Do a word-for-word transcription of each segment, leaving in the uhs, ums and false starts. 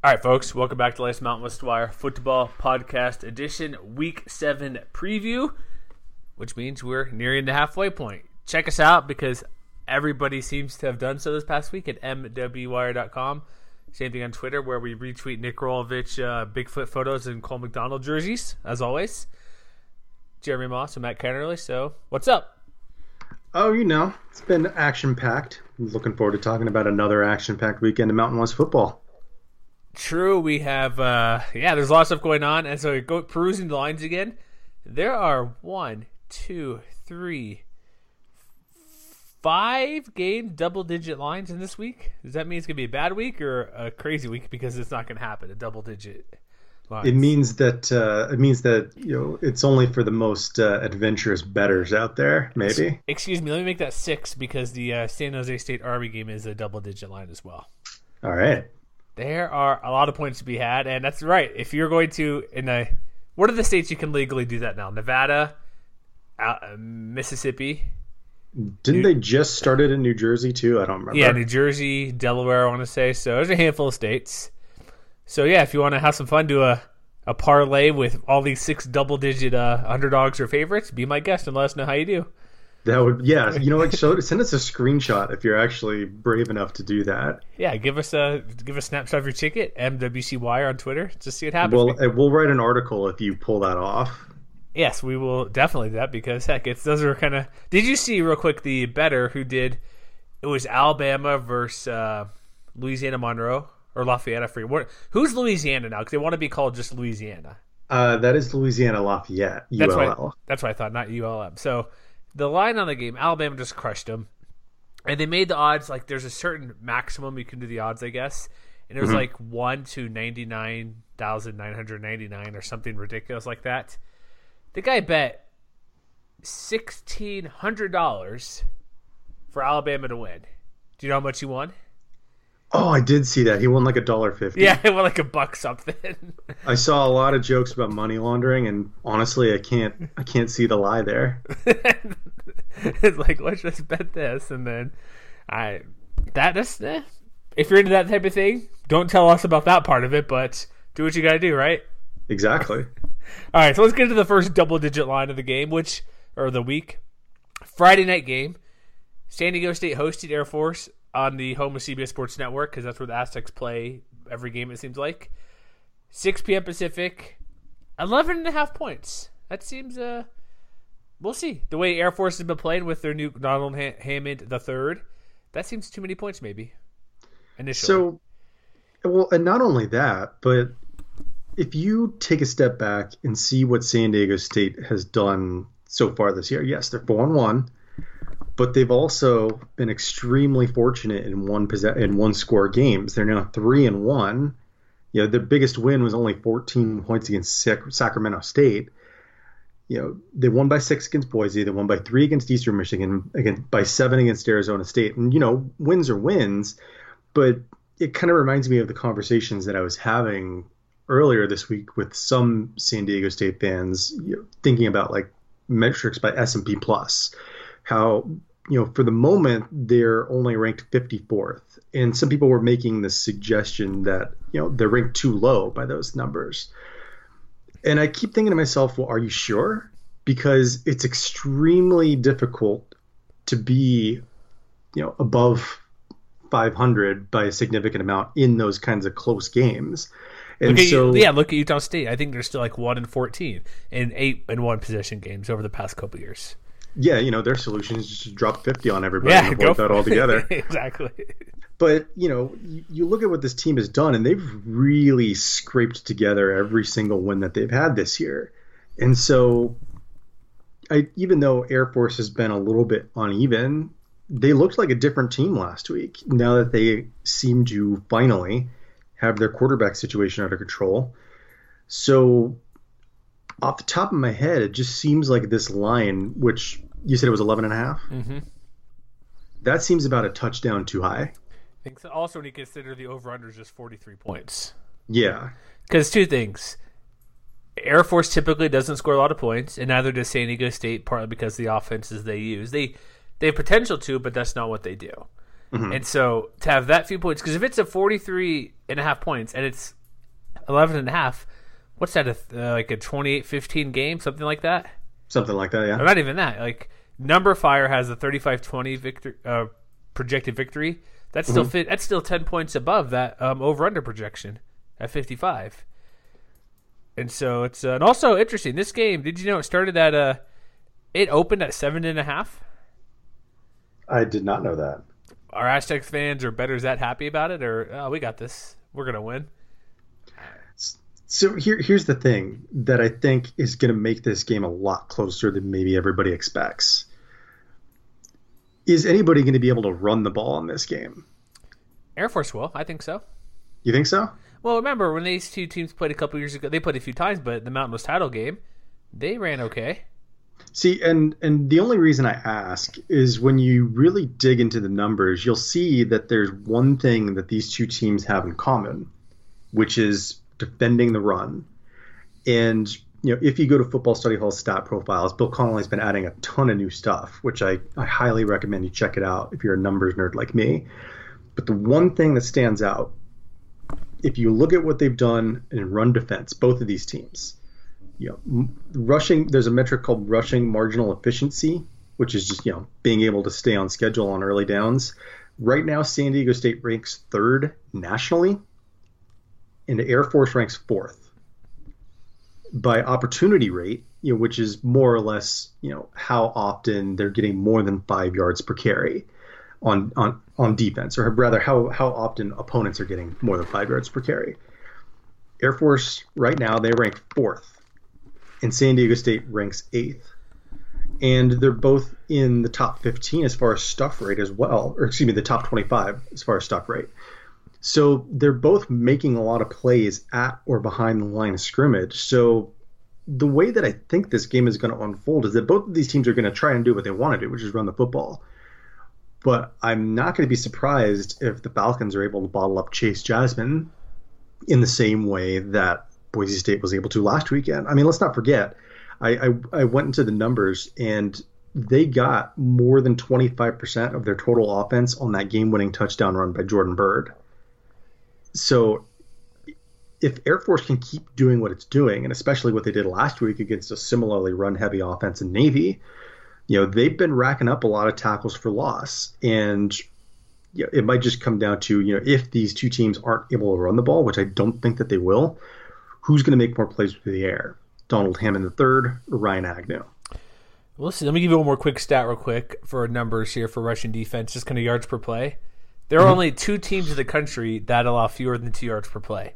All right, folks, welcome back to Life's Mountain West Wire Football Podcast Edition, Week seven preview, which means we're nearing the halfway point. Check us out because everybody seems to have done so this past week at m w wire dot com. Same thing on Twitter where we retweet Nick Rolovich uh, Bigfoot photos and Cole McDonald jerseys, as always. Jeremy Moss and Matt Kennerly, so what's up? Oh, you know, it's been action-packed. Looking forward to talking about another action-packed weekend of Mountain West football. True, we have, uh, yeah, there's a lot of stuff going on, and so we go perusing the lines again. There are one, two, three, five game double-digit lines in this week. Does that mean it's going to be a bad week or a crazy week? Because it's not going to happen, a double-digit lines. It means that uh, it means that you know it's only for the most uh, adventurous bettors out there, maybe. Excuse me, let me make that six because the uh, San Jose State Army game is a double-digit line as well. All right. There are a lot of points to be had, and that's right. If you're going to, in a, what are the states you can legally do that now? Nevada, uh, Mississippi. Didn't New, they just start it in New Jersey too? I don't remember. Yeah, New Jersey, Delaware, I want to say. So there's a handful of states. So yeah, if you want to have some fun, do a, a parlay with all these six double-digit uh, underdogs or favorites, be my guest and let us know how you do. That would, yeah. You know, like, show, send us a screenshot if you're actually brave enough to do that. Yeah, give us a give a snapshot of your ticket, M W C Wire on Twitter, just see what happens. Well, we'll write an article if you pull that off. Yes, we will definitely do that because heck, it's those are kind of. Did you see real quick the bettor who did? It was Alabama versus uh, Louisiana Monroe or Lafayette. I forget. What, who's Louisiana now? Because they want to be called just Louisiana. Uh, that is Louisiana Lafayette. U L L. That's what, that's what I thought, not U L M. So. The line on the game, Alabama just crushed them. And they made the odds, like there's a certain maximum you can do the odds, I guess. And it was mm-hmm. like one to ninety-nine thousand nine hundred ninety-nine or something ridiculous like that. The guy bet sixteen hundred dollars for Alabama to win. Do you know how much he won? Oh, I did see that. He won like a dollar fifty. Yeah, he won like a buck something. I saw a lot of jokes about money laundering, and honestly, I can't, I can't see the lie there. It's like, let's just bet this, and then I that is eh. If you're into that type of thing, don't tell us about that part of it, but do what you got to do, right? Exactly. All right, so let's get into the first double-digit line of the game, which or the week, Friday night game. San Diego State hosted Air Force on the home of C B S Sports Network because that's where the Aztecs play every game, it seems like. six p.m. Pacific, eleven and a half points. That seems, uh, we'll see. The way Air Force has been playing with their new Donald Hammond the third, that seems too many points maybe, initially. So, well, and not only that, but if you take a step back and see what San Diego State has done so far this year, yes, they're four and one. But they've also been extremely fortunate in one in one score games. They're now three and one. You know, their biggest win was only fourteen points against Sacramento State. You know, they won by six against Boise. They won by three against Eastern Michigan. Again, by seven against Arizona State. And you know, wins are wins. But it kind of reminds me of the conversations that I was having earlier this week with some San Diego State fans, you know, thinking about like metrics by S and P Plus. How, you know, for the moment, they're only ranked fifty-fourth. And some people were making the suggestion that, you know, they're ranked too low by those numbers. And I keep thinking to myself, well, are you sure? Because it's extremely difficult to be, you know, above five hundred by a significant amount in those kinds of close games. And look at, so, yeah, look at Utah State. I think they're still like one and fourteen in eight and one possession games over the past couple of years. Yeah, you know, their solution is just to drop fifty on everybody yeah, and avoid that altogether. Exactly. But, you know, you look at what this team has done, and they've really scraped together every single win that they've had this year. And so, I, even though Air Force has been a little bit uneven, they looked like a different team last week now that they seem to finally have their quarterback situation under control. So, off the top of my head, it just seems like this line, which you said it was eleven and a half. Mm-hmm. That seems about a touchdown too high. I think so. Also, when you consider the over-under is just forty-three points. Yeah. Because two things. Air Force typically doesn't score a lot of points, and neither does San Diego State, partly because of the offenses they use. They they have potential to, but that's not what they do. Mm-hmm. And so to have that few points, because if it's a forty-three and a half points and it's eleven and a half, what's that, a, uh, like a twenty-eight fifteen game, something like that? Something like that, yeah. Or not even that. Like, Number Fire has a thirty-five twenty victor, uh, projected victory. That's still Mm-hmm. fit. That's still ten points above that um, over-under projection at fifty-five. And so it's uh, and also interesting. This game, did you know it started at uh, it opened at seven and a half? I did not know that. Are Aztecs fans or bettors that happy about it, or oh, we got this, we're gonna win? So here, here's the thing that I think is going to make this game a lot closer than maybe everybody expects. Is anybody going to be able to run the ball in this game? Air Force will, I think so. You think so? Well, remember when these two teams played a couple years ago? They played a few times, but the Mountain West title game, they ran okay. See, and and the only reason I ask is when you really dig into the numbers, you'll see that there's one thing that these two teams have in common, which is defending the run. And you know, if you go to Football Study Hall's stat profiles, Bill Connolly's been adding a ton of new stuff, which I, I highly recommend you check it out if you're a numbers nerd like me. But the one thing that stands out, if you look at what they've done in run defense, both of these teams, you know, rushing, there's a metric called rushing marginal efficiency, which is just, you know, being able to stay on schedule on early downs. Right now, San Diego State ranks third nationally, and the Air Force ranks fourth. By opportunity rate, you know, which is more or less, you know, how often they're getting more than five yards per carry on on on defense, or rather, how how often opponents are getting more than five yards per carry. Air Force right now, they rank fourth, and San Diego State ranks eighth. And they're both in the top fifteen as far as stuff rate as well, or excuse me, the top twenty-five as far as stuff rate. So they're both making a lot of plays at or behind the line of scrimmage. So the way that I think this game is going to unfold is that both of these teams are going to try and do what they want to do, which is run the football. But I'm not going to be surprised if the Falcons are able to bottle up Chase Jasmine in the same way that Boise State was able to last weekend. I mean, let's not forget, I, I, I went into the numbers, and they got more than twenty-five percent of their total offense on that game-winning touchdown run by Jordan Byrd. So if Air Force can keep doing what it's doing, and especially what they did last week against a similarly run-heavy offense in Navy, you know, they've been racking up a lot of tackles for loss. And you know, it might just come down to, you know, if these two teams aren't able to run the ball, which I don't think that they will, who's going to make more plays through the air? Donald Hammond the third or Ryan Agnew? Well, listen, let me give you one more quick stat real quick for numbers here for rushing defense, just kind of yards per play. There are mm-hmm. only two teams in the country that allow fewer than two yards per play.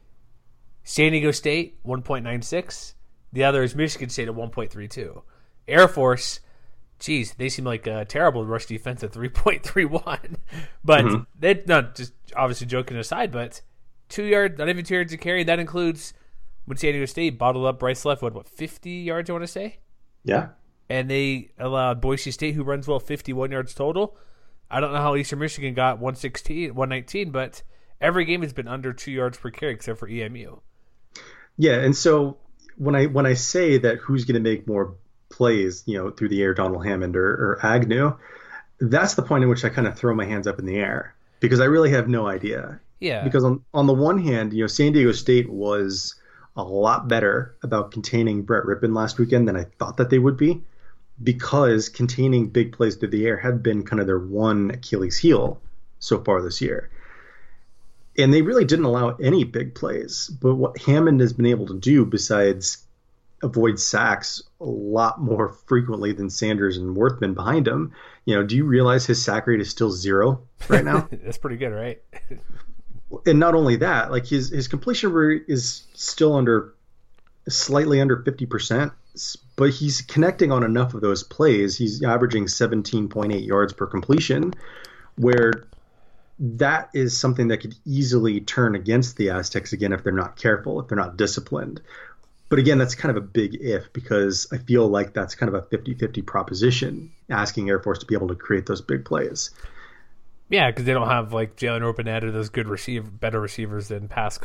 San Diego State, one point nine six. The other is Michigan State at one point three two. Air Force, geez, they seem like a terrible rush defense at three point three one. But mm-hmm. they not just obviously joking aside, but two yards, not even two yards to carry. That includes when San Diego State bottled up Bryce Left, what, what, fifty yards, I want to say? Yeah. And they allowed Boise State, who runs well, fifty-one yards total. I don't know how Eastern Michigan got one sixteen, one nineteen, but every game has been under two yards per carry except for E M U. Yeah, and so when I when I say that who's going to make more plays, you know, through the air, Donald Hammond or, or Agnew, that's the point in which I kind of throw my hands up in the air because I really have no idea. Yeah. Because on on the one hand, you know, San Diego State was a lot better about containing Brett Rippon last weekend than I thought that they would be, because containing big plays through the air had been kind of their one Achilles heel so far this year. And they really didn't allow any big plays. But what Hammond has been able to do, besides avoid sacks a lot more frequently than Sanders and Worthman behind him, you know, do you realize his sack rate is still zero right now? That's pretty good, right? And not only that, like his, his completion rate is still under, slightly under fifty percent. But he's connecting on enough of those plays. He's averaging seventeen point eight yards per completion, where that is something that could easily turn against the Aztecs again if they're not careful, if they're not disciplined. But again, that's kind of a big if, because I feel like that's kind of a fifty-fifty proposition, asking Air Force to be able to create those big plays. Yeah, because they don't have like Jalen Orpinette or those good receiver, better receivers than past couple,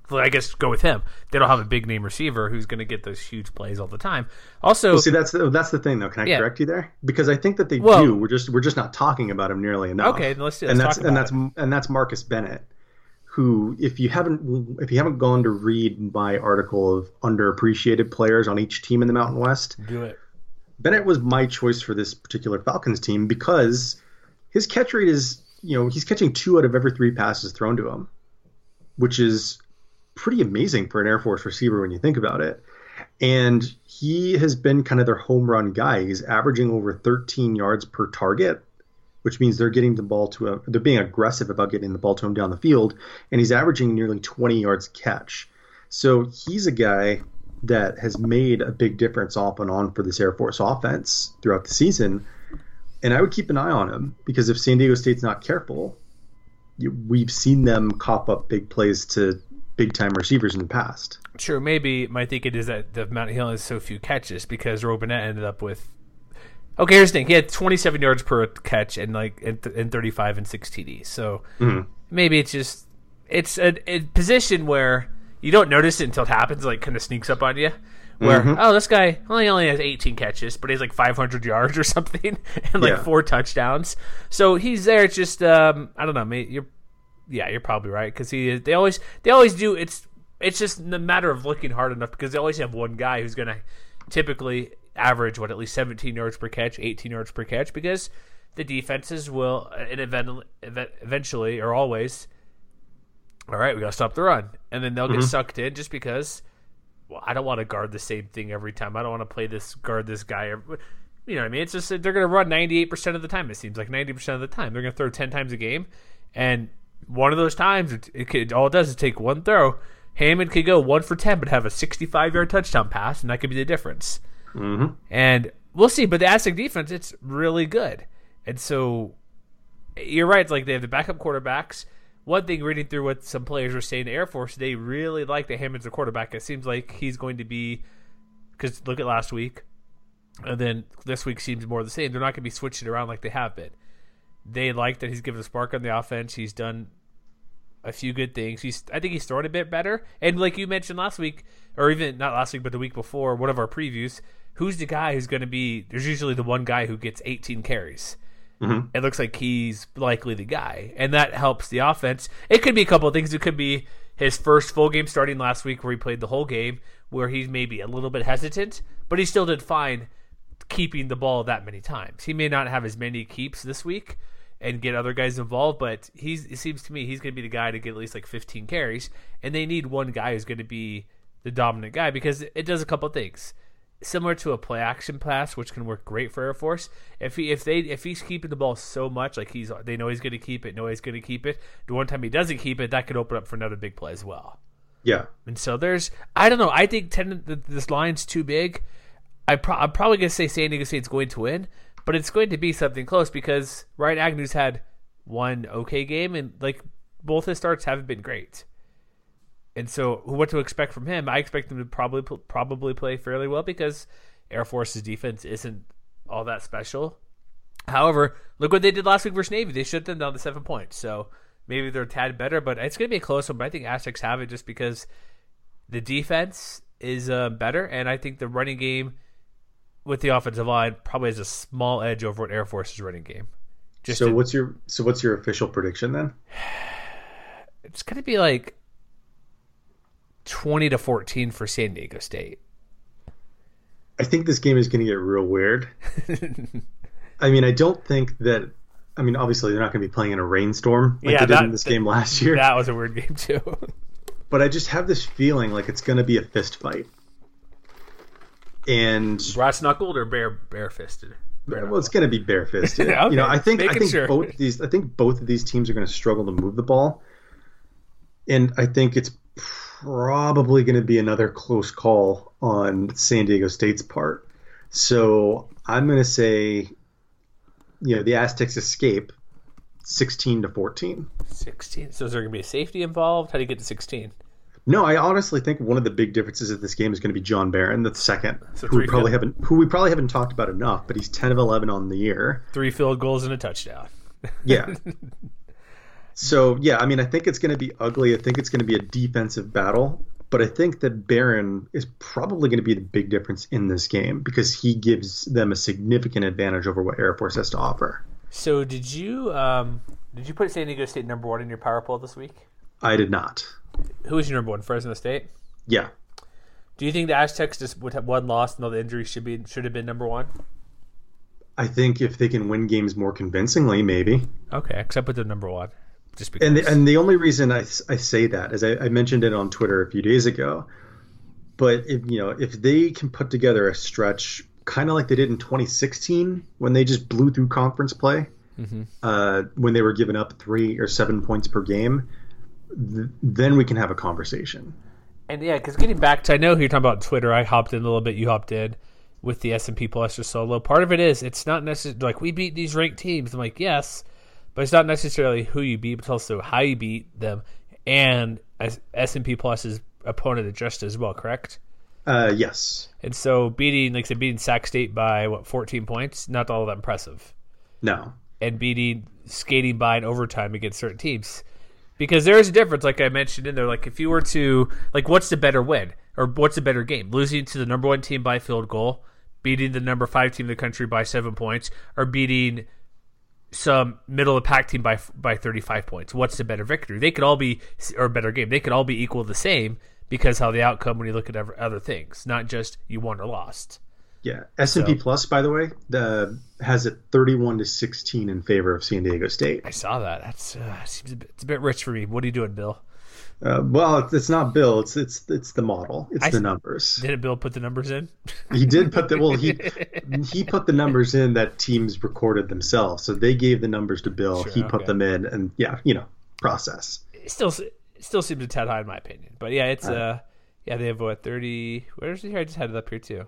I guess go with him. They don't have a big name receiver who's going to get those huge plays all the time. Also, well, see, that's the, that's the thing, though. Can I yeah. correct you there? Because I think that they well, do. We're just we're just not talking about him nearly enough. Okay, let's, let's and that's talk about and that's it. and that's Marcus Bennett, who, if you haven't if you haven't gone to read my article of underappreciated players on each team in the Mountain West, do it. Bennett was my choice for this particular Falcons team because his catch rate is, you know, he's catching two out of every three passes thrown to him, which is pretty amazing for an Air Force receiver when you think about it. And he has been kind of their home run guy. He's averaging over thirteen yards per target, which means they're getting the ball to a, they're being aggressive about getting the ball to him down the field. And he's averaging nearly twenty yards catch. So he's a guy that has made a big difference off and on for this Air Force offense throughout the season. And I would keep an eye on him because if San Diego State's not careful, you, we've seen them cop up big plays to big-time receivers in the past. True. Maybe my thinking is that the Mount Hill has so few catches because Robinette ended up with – okay, here's the thing. He had twenty-seven yards per catch and like and, and thirty-five and six T Ds. So mm-hmm. maybe it's just – it's a, a position where you don't notice it until it happens, like kind of sneaks up on you. Where, mm-hmm. oh, this guy only only has eighteen catches, but he's like five hundred yards or something and like yeah. four touchdowns. So he's there. It's just, um, I don't know. Maybe you're, yeah, you're probably right because he. They always, they always do. It's, it's just a matter of looking hard enough because they always have one guy who's going to typically average what at least seventeen yards per catch, eighteen yards per catch because the defenses will, and event, eventually or always, all right, we got to stop the run, and then they'll mm-hmm. get sucked in just because. Well, I don't want to guard the same thing every time. I don't want to play this guard this guy. Every, you know what I mean? It's just they're going to run ninety-eight percent of the time. It seems like ninety percent of the time they're going to throw ten times a game, and one of those times it, it could, all it does is take one throw. Hammond could go one for ten, but have a sixty-five yard touchdown pass, and that could be the difference. Mm-hmm. And we'll see. But the Aztec defense, it's really good, and so you're right. It's like they have the backup quarterbacks. One thing, reading through what some players were saying to Air Force, they really like that Hammond's a quarterback. It seems like he's going to be, because look at last week, and then this week seems more the same. They're not going to be switching around like they have been. They like that he's given a spark on the offense. He's done a few good things. He's, I think he's thrown a bit better. And like you mentioned last week, or even not last week, but the week before, one of our previews, who's the guy who's going to be, there's usually the one guy who gets eighteen carries. Mm-hmm. It looks like he's likely the guy, and that helps the offense. It could be a couple of things. It could be his first full game starting last week where he played the whole game, where he's maybe a little bit hesitant, but he still did fine keeping the ball that many times. He may not have as many keeps this week and get other guys involved, but he's, it seems to me he's going to be the guy to get at least like fifteen carries, and they need one guy who's going to be the dominant guy because it does a couple of things. Similar to a play action pass, which can work great for Air Force. If he if they if he's keeping the ball so much, like he's they know he's going to keep it, know he's going to keep it. The one time he doesn't keep it, that could open up for another big play as well. Yeah. And so there's I don't know. I think ten, this line's too big. I pro, I'm probably going to say San Diego State's going to win, but it's going to be something close because Ryan Agnew's had one okay game, and like both his starts haven't been great. And so, what to expect from him? I expect him to probably probably play fairly well because Air Force's defense isn't all that special. However, look what they did last week versus Navy. They shut them down to seven points. So maybe they're a tad better, but it's going to be a close one. But I think Aztecs have it just because the defense is uh, better, and I think the running game with the offensive line probably has a small edge over what Air Force's running game. Just so to, what's your so what's your official prediction then? It's going to be like twenty to fourteen for San Diego State. I think this game is going to get real weird. I mean, I don't think that. I mean, obviously they're not going to be playing in a rainstorm like yeah, they did that, in this game last year. That was a weird game too. But I just have this feeling like it's going to be a fist fight. And brass knuckled or bare barefisted? Bare well, it's going to be barefisted. Okay, you know, I think I think sure. both of these I think both of these teams are going to struggle to move the ball, and I think it's probably going to be another close call on San Diego State's part. So I'm going to say, you know, the Aztecs escape sixteen to fourteen. sixteen. So is there going to be a safety involved? How do you get to sixteen? No, I honestly think one of the big differences of this game is going to be John Barron, the second, so who we probably haven't who we probably haven't talked about enough, but he's ten of eleven on the year. Three field goals and a touchdown. Yeah. So, yeah, I mean, I think it's going to be ugly. I think it's going to be a defensive battle. But I think that Barron is probably going to be the big difference in this game because he gives them a significant advantage over what Air Force has to offer. So did you um, did you put San Diego State number one in your power poll this week? I did not. Who was your number one? Fresno State? Yeah. Do you think the Aztecs just would have one loss and all the injuries should be should have been number one? I think if they can win games more convincingly, maybe. Okay, except with the number one. Just because. And the, and the only reason I, I say that is I, I mentioned it on Twitter a few days ago. But if you know if they can put together a stretch kind of like they did in twenty sixteen when they just blew through conference play, mm-hmm. uh, when they were giving up three or seven points per game, th- then we can have a conversation. And yeah, because getting back to I know who you're talking about on Twitter. I hopped in a little bit. You hopped in with the S and P Plus or solo. Part of it is it's not necessarily like we beat these ranked teams. I'm like yes. But it's not necessarily who you beat, but also how you beat them, and S and P Plus's opponent adjusted as well. Correct? Uh, yes. And so beating, like I said, beating Sac State by what fourteen points, not all that impressive. No. And beating, skating by in overtime against certain teams, because there is a difference. Like I mentioned in there, like if you were to like, what's the better win or what's the better game? Losing to the number one team by field goal, beating the number five team in the country by seven points, or beating some middle of the pack team by by thirty-five points. What's the better victory? They could all be, or better game. They could all be equal the same because how the outcome when you look at other things, not just you won or lost. Yeah, S and P so, Plus, by the way, the, has it thirty-one to sixteen in favor of San Diego State. I saw that. That's uh, seems a bit, it's a bit rich for me. What are you doing, Bill? Uh, well, it's, it's not Bill. It's it's it's the model. It's I, the numbers. Didn't Bill put the numbers in? He did put the well. He he put the numbers in that teams recorded themselves. So they gave the numbers to Bill. Sure, he put okay. them in, and yeah, you know, process. It still it still seems a tad high in my opinion, but yeah, it's uh, uh yeah they have what thirty. Where's it here? I just had it up here too.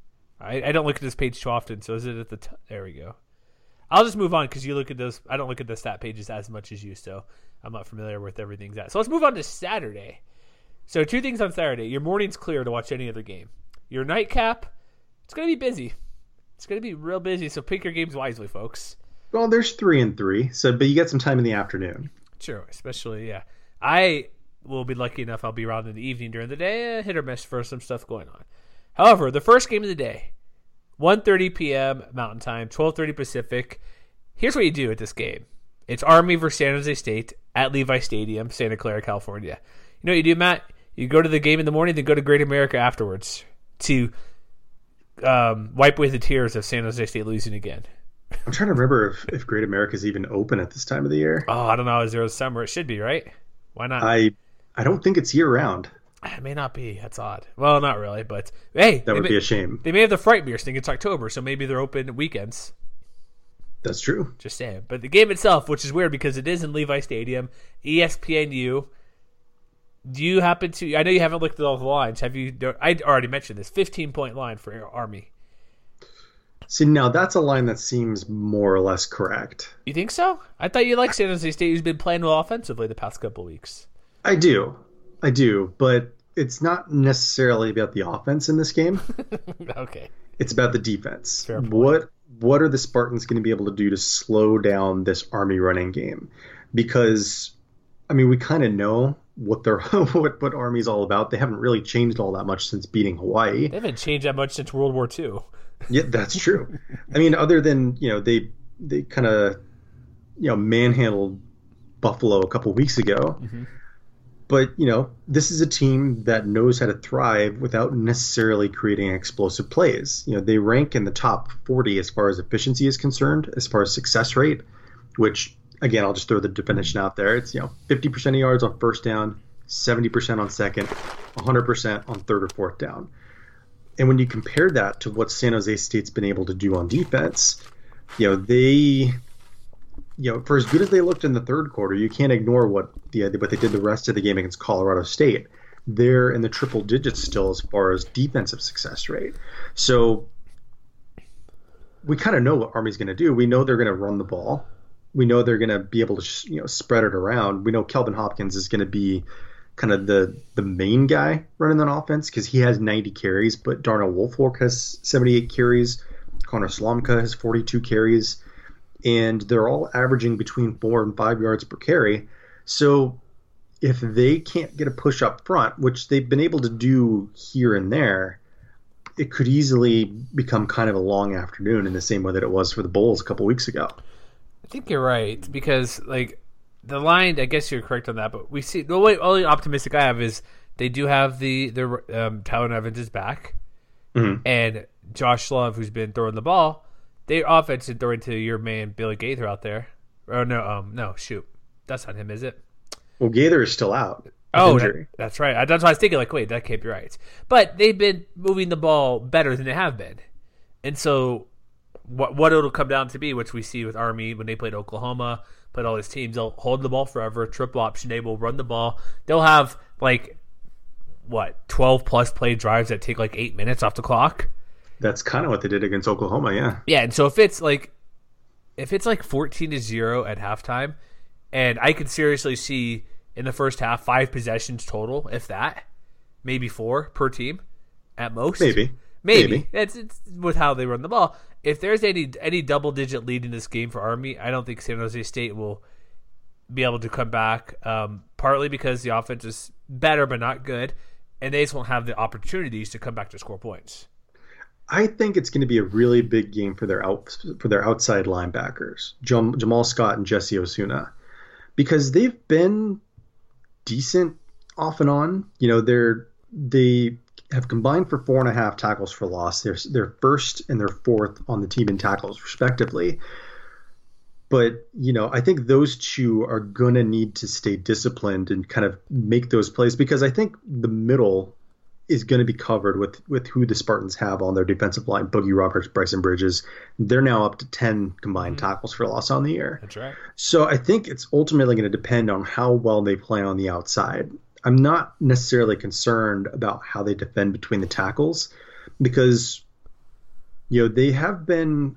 I I don't look at this page too often, so is it at the t- there we go. I'll just move on because you look at those. I don't look at the stat pages as much as you, so I'm not familiar with everything's at. So let's move on to Saturday. So two things on Saturday. Your morning's clear to watch any other game. Your nightcap, it's going to be busy. It's going to be real busy, so pick your games wisely, folks. Well, there's three and three, so but you get some time in the afternoon. Sure, especially, yeah. I will be lucky enough I'll be around in the evening during the day, uh, hit or miss for some stuff going on. However, the first game of the day, one thirty p.m. Mountain Time, twelve thirty Pacific. Here's what you do at this game. It's Army versus San Jose State at Levi Stadium, Santa Clara, California. You know what you do, Matt? You go to the game in the morning, then go to Great America afterwards to um, wipe away the tears of San Jose State losing again. I'm trying to remember if, if Great America is even open at this time of the year. Oh, I don't know. Is there a summer? It should be, right? Why not? I I don't think it's year-round. It may not be. That's odd. Well, not really, but hey. That would may, be a shame. They may have the Fright Beers thing. It's October, so maybe they're open weekends. That's true. Just saying. But the game itself, which is weird because it is in Levi Stadium, E S P N U. Do you happen to... I know you haven't looked at all the lines. Have you... I already mentioned this. fifteen-point line for Army. See, now that's a line that seems more or less correct. You think so? I thought you liked San Jose State, who's been playing well offensively the past couple weeks. I do. I do. But it's not necessarily about the offense in this game. Okay. It's about the defense. Fair point. What What are the Spartans going to be able to do to slow down this Army running game? Because, I mean, we kind of know what they're what what Army's all about. They haven't really changed all that much since beating Hawaii. They haven't changed that much since World War Two. Yeah, that's true. I mean, other than, you know, they they kind of, you know, manhandled Buffalo a couple weeks ago. Mm-hmm. But, you know, this is a team that knows how to thrive without necessarily creating explosive plays. You know, they rank in the top forty as far as efficiency is concerned, as far as success rate, which, again, I'll just throw the definition out there. It's, you know, fifty percent of yards on first down, seventy percent on second, one hundred percent on third or fourth down. And when you compare that to what San Jose State's been able to do on defense, you know, they... You know, for as good as they looked in the third quarter, you can't ignore what the what they did the rest of the game against Colorado State. They're in the triple digits still as far as defensive success rate. So we kind of know what Army's going to do. We know they're going to run the ball. We know they're going to be able to, you know, spread it around. We know Kelvin Hopkins is going to be kind of the the main guy running on offense because he has ninety carries, but Darnell Wolfwork has seventy-eight carries. Connor Slomka has forty-two carries. And they're all averaging between four and five yards per carry. So if they can't get a push up front, which they've been able to do here and there, it could easily become kind of a long afternoon in the same way that it was for the Bulls a couple weeks ago. I think you're right because, like, the line, I guess you're correct on that, but we see the only, only optimistic I have is they do have the, the um, Tyler Evans is back, mm-hmm. and Josh Love, who's been throwing the ball, their offense is throwing to your man Billy Gaither out there. Oh, no, um, no, shoot. That's not him, is it? Well, Gaither is still out. Oh, that, that's right. I, that's why I was thinking, like, wait, that can't be right. But they've been moving the ball better than they have been. And so what what it'll come down to be, which we see with Army when they played Oklahoma, played all these teams, they'll hold the ball forever, triple option, they will run the ball. They'll have, like, what, twelve-plus play drives that take, like, eight minutes off the clock? That's kind of what they did against Oklahoma, yeah. Yeah, and so if it's, like, if it's, like, fourteen to zero at halftime, and I could seriously see in the first half, five possessions total, if that. Maybe four per team at most. Maybe. Maybe. Maybe. It's, it's with how they run the ball. If there's any any double-digit lead in this game for Army, I don't think San Jose State will be able to come back, um, partly because the offense is better but not good, and they just won't have the opportunities to come back to score points. I think it's going to be a really big game for their out, for their outside linebackers, Jam, Jamal Scott and Jesse Osuna, because they've been decent off and on. You know, they're they have combined for four and a half tackles for loss. They're they're first and they're fourth on the team in tackles respectively. But, you know, I think those two are going to need to stay disciplined and kind of make those plays, because I think the middle is going to be covered with, with who the Spartans have on their defensive line. Boogie Roberts, Bryson Bridges. They're now up to ten combined mm-hmm. tackles for loss on the year. That's right. So I think it's ultimately going to depend on how well they play on the outside. I'm not necessarily concerned about how they defend between the tackles, because, you know, they have been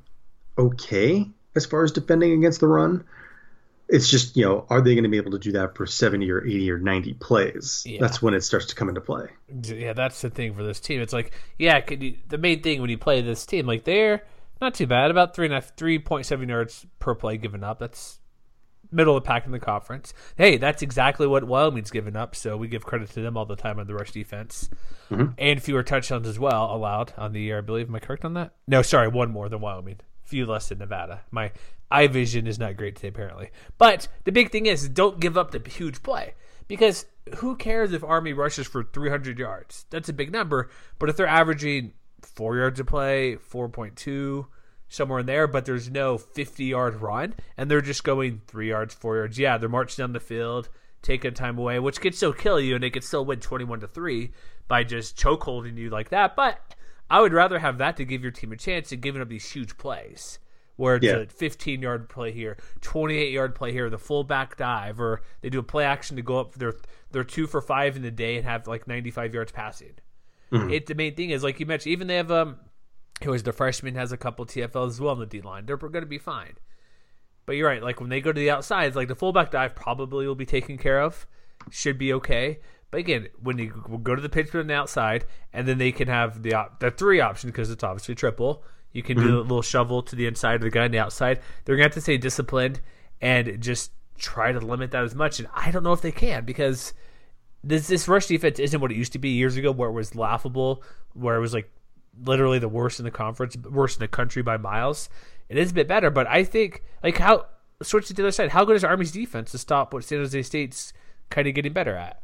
okay as far as defending against the run. It's just, you know, are they going to be able to do that for seventy or eighty or ninety plays? Yeah. That's when it starts to come into play. Yeah, that's the thing for this team. It's like, yeah, could you, the main thing when you play this team, like, they're not too bad, about three and a half, three point seven yards per play given up. That's middle of the pack in the conference. Hey, that's exactly what Wyoming's given up, so we give credit to them all the time on the rush defense. Mm-hmm. And fewer touchdowns as well allowed on the year, I believe. Am I correct on that? No, sorry, one more than Wyoming. Few less than Nevada. My eye vision is not great today, apparently. But the big thing is, don't give up the huge play. Because who cares if Army rushes for three hundred yards? That's a big number. But if they're averaging four yards a play, four point two, somewhere in there, but there's no fifty-yard run, and they're just going three yards, four yards. Yeah, they're marching down the field, taking time away, which could still kill you, and they could still win twenty-one to three by just chokeholding you like that. But I would rather have that to give your team a chance than giving up these huge plays where it's yeah. a fifteen-yard play here, twenty-eight-yard play here, the fullback dive, or they do a play action to go up. They're, they're two for five in the day and have like ninety-five yards passing. Mm-hmm. It, the main thing is, like you mentioned, even they have um, who is the freshman has a couple T F Ls as well on the D-line. They're going to be fine. But you're right. Like when they go to the outsides, like the fullback dive probably will be taken care of. Should be okay. But again, when you go to the pitch on the outside, and then they can have the op- the three options because it's obviously triple. You can mm-hmm. do a little shovel to the inside of the guy on the outside. They're going to have to stay disciplined and just try to limit that as much. And I don't know if they can, because this this rush defense isn't what it used to be years ago, where it was laughable, where it was like literally the worst in the conference, worst in the country by miles. It is a bit better, but I think, like, how switch to the other side. How good is Army's defense to stop what San Jose State's kind of getting better at?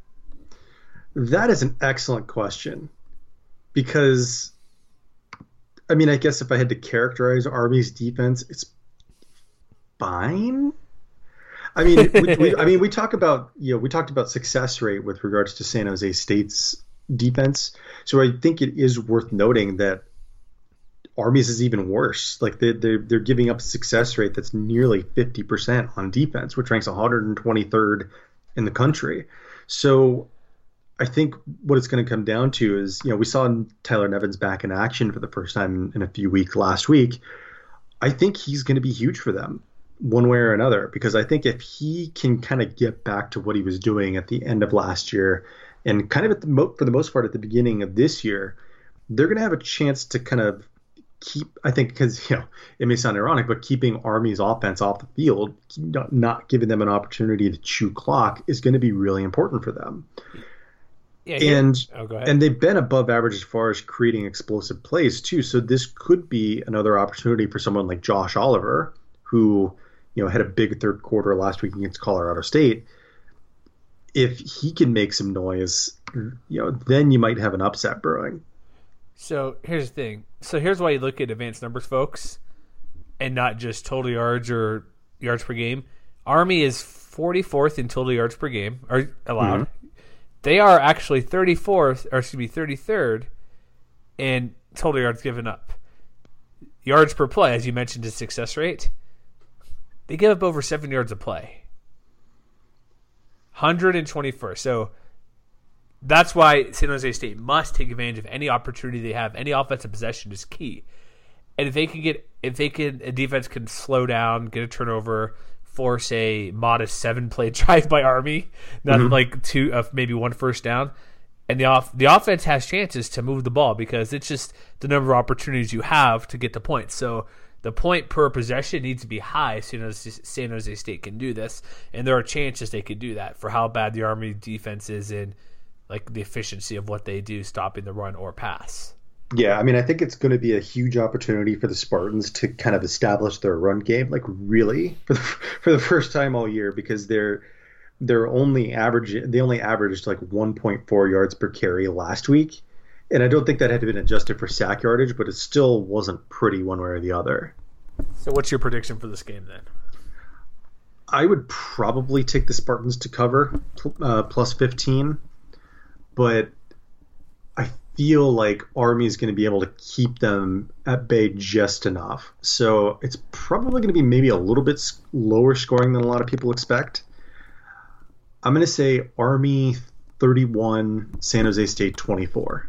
That is an excellent question, because, I mean, I guess if I had to characterize Army's defense, it's fine. I mean, we, we, I mean, we talk about, you know, we talked about success rate with regards to San Jose State's defense. So I think it is worth noting that Army's is even worse. Like they they're, they're giving up a success rate that's nearly fifty percent on defense, which ranks one hundred twenty-third in the country. So I think what it's going to come down to is, you know, we saw Tyler Nevins back in action for the first time in a few weeks last week. I think he's going to be huge for them one way or another, because I think if he can kind of get back to what he was doing at the end of last year and kind of at the mo- for the most part at the beginning of this year, they're going to have a chance to kind of keep, I think, because, you know, it may sound ironic, but keeping Army's offense off the field, not, not giving them an opportunity to chew clock is going to be really important for them. Yeah, here, and oh, go ahead. and they've been above average as far as creating explosive plays too. So this could be another opportunity for someone like Josh Oliver, who, you know, had a big third quarter last week against Colorado State. If he can make some noise, you know, then you might have an upset brewing. So here's the thing. So here's why you look at advanced numbers, folks, and not just total yards or yards per game. Army is forty-fourth in total yards per game, or allowed. Mm-hmm. They are actually thirty-fourth, or excuse me, thirty-third in total yards given up. Yards per play, as you mentioned, is success rate. They give up over seven yards a play. one hundred twenty-first. So that's why San Jose State must take advantage of any opportunity they have. Any offensive possession is key. And if they can get, if they can, a defense can slow down, get a turnover, force a modest seven-play drive by Army, nothing mm-hmm. like two of uh, maybe one first down, and the off the offense has chances to move the ball because it's just the number of opportunities you have to get the points. So the point per possession needs to be high. So you know, San Jose State can do this, and there are chances they could do that for how bad the Army defense is in like the efficiency of what they do, stopping the run or pass. Yeah, I mean, I think it's going to be a huge opportunity for the Spartans to kind of establish their run game, like really for the, for the first time all year, because they're they're only average they only averaged like one point four yards per carry last week, and I don't think that had been adjusted for sack yardage, but it still wasn't pretty one way or the other. So, what's your prediction for this game then? I would probably take the Spartans to cover uh, plus fifteen, but I feel like Army is going to be able to keep them at bay just enough. So it's probably going to be maybe a little bit lower scoring than a lot of people expect. I'm going to say Army thirty-one, San Jose State twenty-four.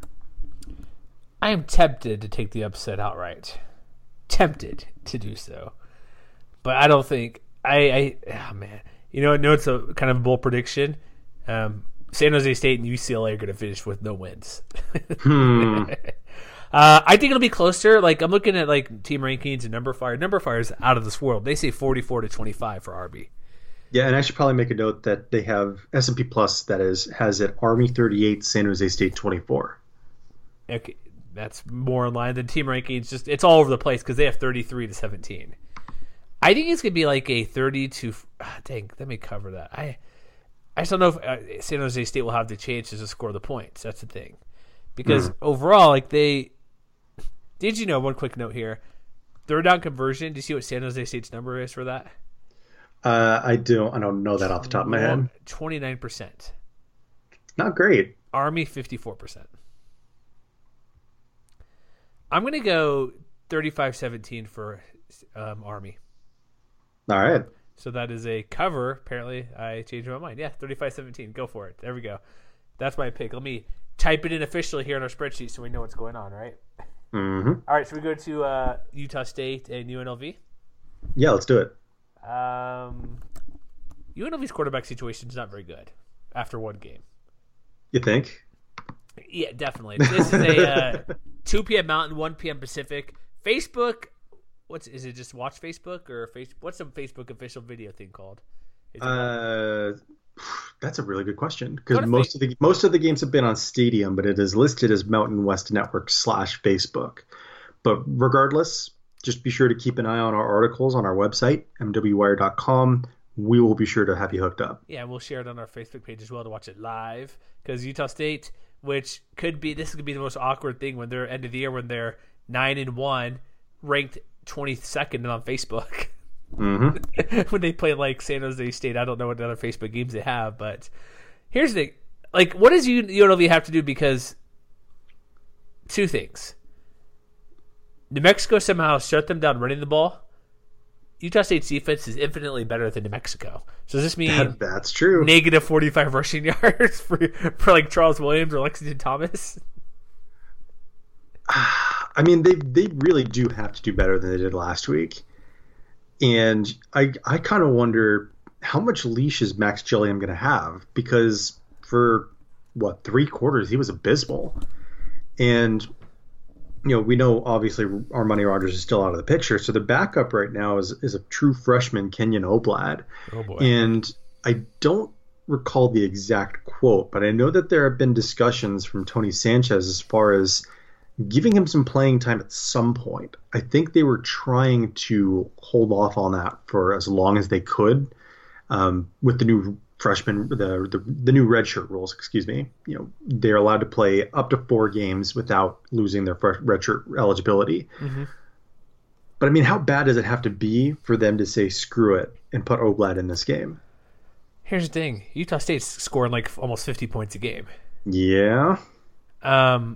I am tempted to take the upset outright. Tempted to do so. But I don't think I, I oh man. You know, I know it's a kind of a bold prediction. Um San Jose State and U C L A are going to finish with no wins. hmm. uh, I think it'll be closer. Like I'm looking at like team rankings and number fire. Number fire is out of this world. They say forty-four to twenty-five for Army. Yeah, and I should probably make a note that they have S and P Plus that is has it Army thirty-eight, San Jose State twenty-four. Okay, that's more in line than team rankings. Just it's all over the place because they have thirty-three to seventeen. I think it's gonna be like a thirty to. Ah, dang, let me cover that. I. I just don't know if uh, San Jose State will have the chances to score the points. That's the thing. Because mm. overall, like they – did you know, one quick note here, third down conversion, do you see what San Jose State's number is for that? Uh, I don't I don't know that off the top of my head. twenty-nine percent. Not great. Army, fifty-four percent. I'm going to go thirty-five seventeen for um, Army. All right. So that is a cover. Apparently, I changed my mind. Yeah, thirty-five seventeen. Go for it. There we go. That's my pick. Let me type it in officially here on our spreadsheet so we know what's going on, right? Mm-hmm. All right, so we go to uh, Utah State and U N L V? Yeah, let's do it. Um, U N L V's quarterback situation is not very good after one game. You think? Yeah, definitely. This is a uh, two p.m. Mountain, one p.m. Pacific. Facebook... What's is it? Just watch Facebook or face? What's some Facebook official video thing called? Uh, that's a really good question because most they... of the most of the games have been on Stadium, but it is listed as Mountain West Network slash Facebook. But regardless, just be sure to keep an eye on our articles on our website m w wire dot com. We will be sure to have you hooked up. Yeah, we'll share it on our Facebook page as well to watch it live because Utah State, which could be this could be the most awkward thing when they're end of the year when they're nine and one, ranked twenty-second on Facebook. Mm-hmm. When they play like San Jose State, I don't know what other Facebook games they have, but here's the like, what does U N L V have to do? Because two things: New Mexico somehow shut them down running the ball. Utah State's defense is infinitely better than New Mexico. So does this mean that, that's true? Negative forty-five rushing yards for for like Charles Williams or Lexington Thomas? I mean, they they really do have to do better than they did last week. And I I kind of wonder how much leash is Max Gilliam going to have? Because for, what, three quarters, he was abysmal. And you know, we know obviously Armani Rogers is still out of the picture. So the backup right now is is a true freshman, Kenyon Oblad. Oh boy. And I don't recall the exact quote, but I know that there have been discussions from Tony Sanchez as far as giving him some playing time at some point. I think they were trying to hold off on that for as long as they could, um, with the new freshman, the, the the new redshirt rules. Excuse me. You know, they're allowed to play up to four games without losing their redshirt eligibility. Mm-hmm. But I mean, how bad does it have to be for them to say screw it and put Oblad in this game? Here's the thing: Utah State's scoring like almost fifty points a game. Yeah. Um.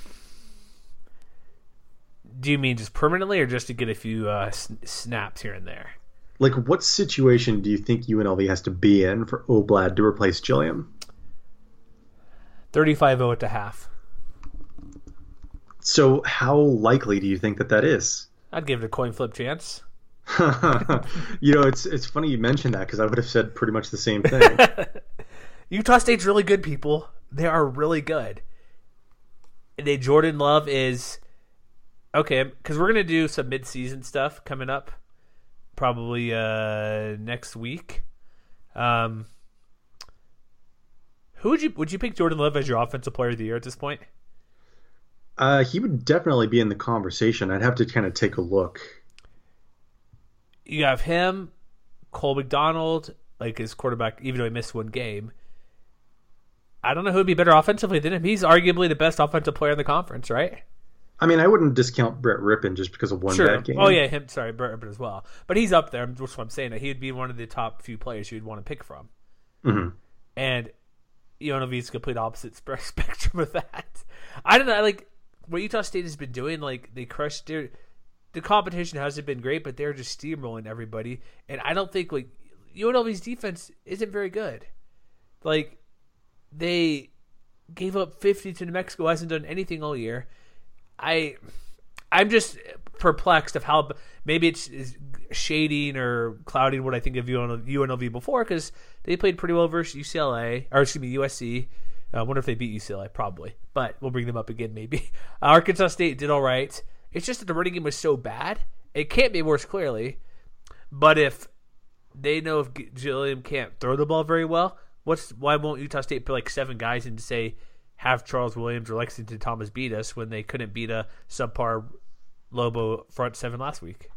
Do you mean just permanently, or just to get a few uh, snaps here and there? Like, what situation do you think U N L V has to be in for Oblad to replace Gilliam? thirty-five oh at the half. So how likely do you think that that is? I'd give it a coin flip chance. You know, it's it's funny you mentioned that because I would have said pretty much the same thing. Utah State's really good, people. They are really good. And they, Jordan Love is... Okay, because we're going to do some mid-season stuff coming up. Probably uh, next week. Um, who would you would you pick Jordan Love as your offensive player of the year at this point? Uh, he would definitely be in the conversation. I'd have to kind of take a look. You have him, Cole McDonald, like his quarterback, even though he missed one game. I don't know who would be better offensively than him. He's arguably the best offensive player in the conference, right? I mean, I wouldn't discount Brett Rippon just because of one sure. bad game. Oh, yeah, him. Sorry, Brett Rippon as well. But he's up there. That's what I'm saying. That he would be one of the top few players you'd want to pick from. Mm-hmm. And U N L V is the complete opposite spectrum of that. I don't know. Like, what Utah State has been doing, like, they crushed their... The competition hasn't been great, but they're just steamrolling everybody. And I don't think, like, U N L V's defense isn't very good. Like, they gave up fifty to New Mexico, hasn't done anything all year. I, I'm just perplexed of how maybe it's, it's shading or clouding what I think of U N L V before, because they played pretty well versus U C L A, or excuse me, U S C. I wonder if they beat U C L A, probably. But we'll bring them up again maybe. Uh, Arkansas State did all right. It's just that the running game was so bad. It can't be worse, clearly. But if they know if Gilliam can't throw the ball very well, what's why won't Utah State put like seven guys in to say, have Charles Williams or Lexington Thomas beat us when they couldn't beat a subpar Lobo front seven last week?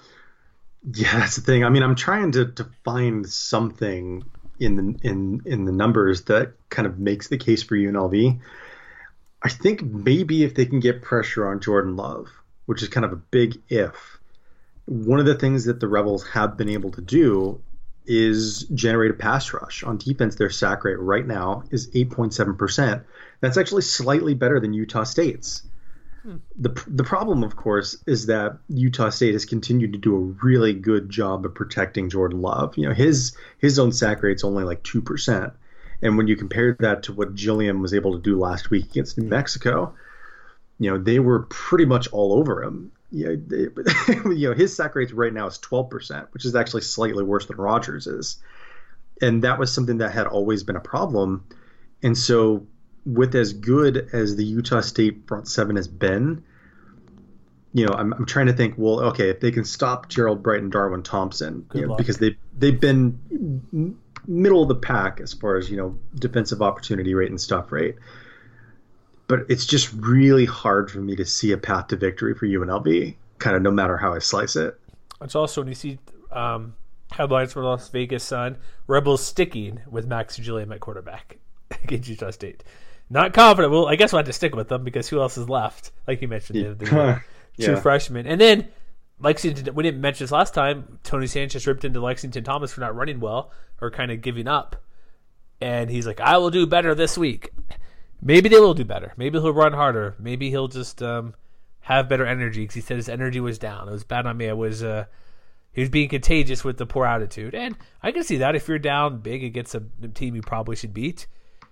Yeah, that's the thing. I mean, I'm trying to, to find something in the in in the numbers that kind of makes the case for U N L V. I think maybe if they can get pressure on Jordan Love, which is kind of a big if, one of the things that the Rebels have been able to do is generate a pass rush. On defense, their sack rate right now is eight point seven percent. That's actually slightly better than Utah State's. Hmm. The the problem, of course, is that Utah State has continued to do a really good job of protecting Jordan Love. You know, his his own sack rate's only like two percent. And when you compare that to what Gilliam was able to do last week against New Mexico, you know, they were pretty much all over him. Yeah, they, you know, his sack rate right now is twelve percent, which is actually slightly worse than Rogers is. And that was something that had always been a problem. And so with as good as the Utah State front seven has been, you know, I'm, I'm trying to think, well, okay, if they can stop Gerald Bright and Darwin Thompson, you know, because they, they've been middle of the pack as far as, you know, defensive opportunity rate and stuff rate. But it's just really hard for me to see a path to victory for U N L V, kind of no matter how I slice it. It's also when you see um, headlines from Las Vegas Sun, Rebels sticking with Max Gilliam at quarterback against Utah State. Not confident. Well, I guess we'll have to stick with them because who else is left? Like you mentioned, the, the yeah. two freshmen. And then Lexington, we didn't mention this last time, Tony Sanchez ripped into Lexington Thomas for not running well or kind of giving up. And he's like, I will do better this week. Maybe they will do better. Maybe he'll run harder. Maybe he'll just um, have better energy because he said his energy was down. It was bad on me. I was uh, he was being contagious with the poor attitude, and I can see that if you're down big against a team you probably should beat.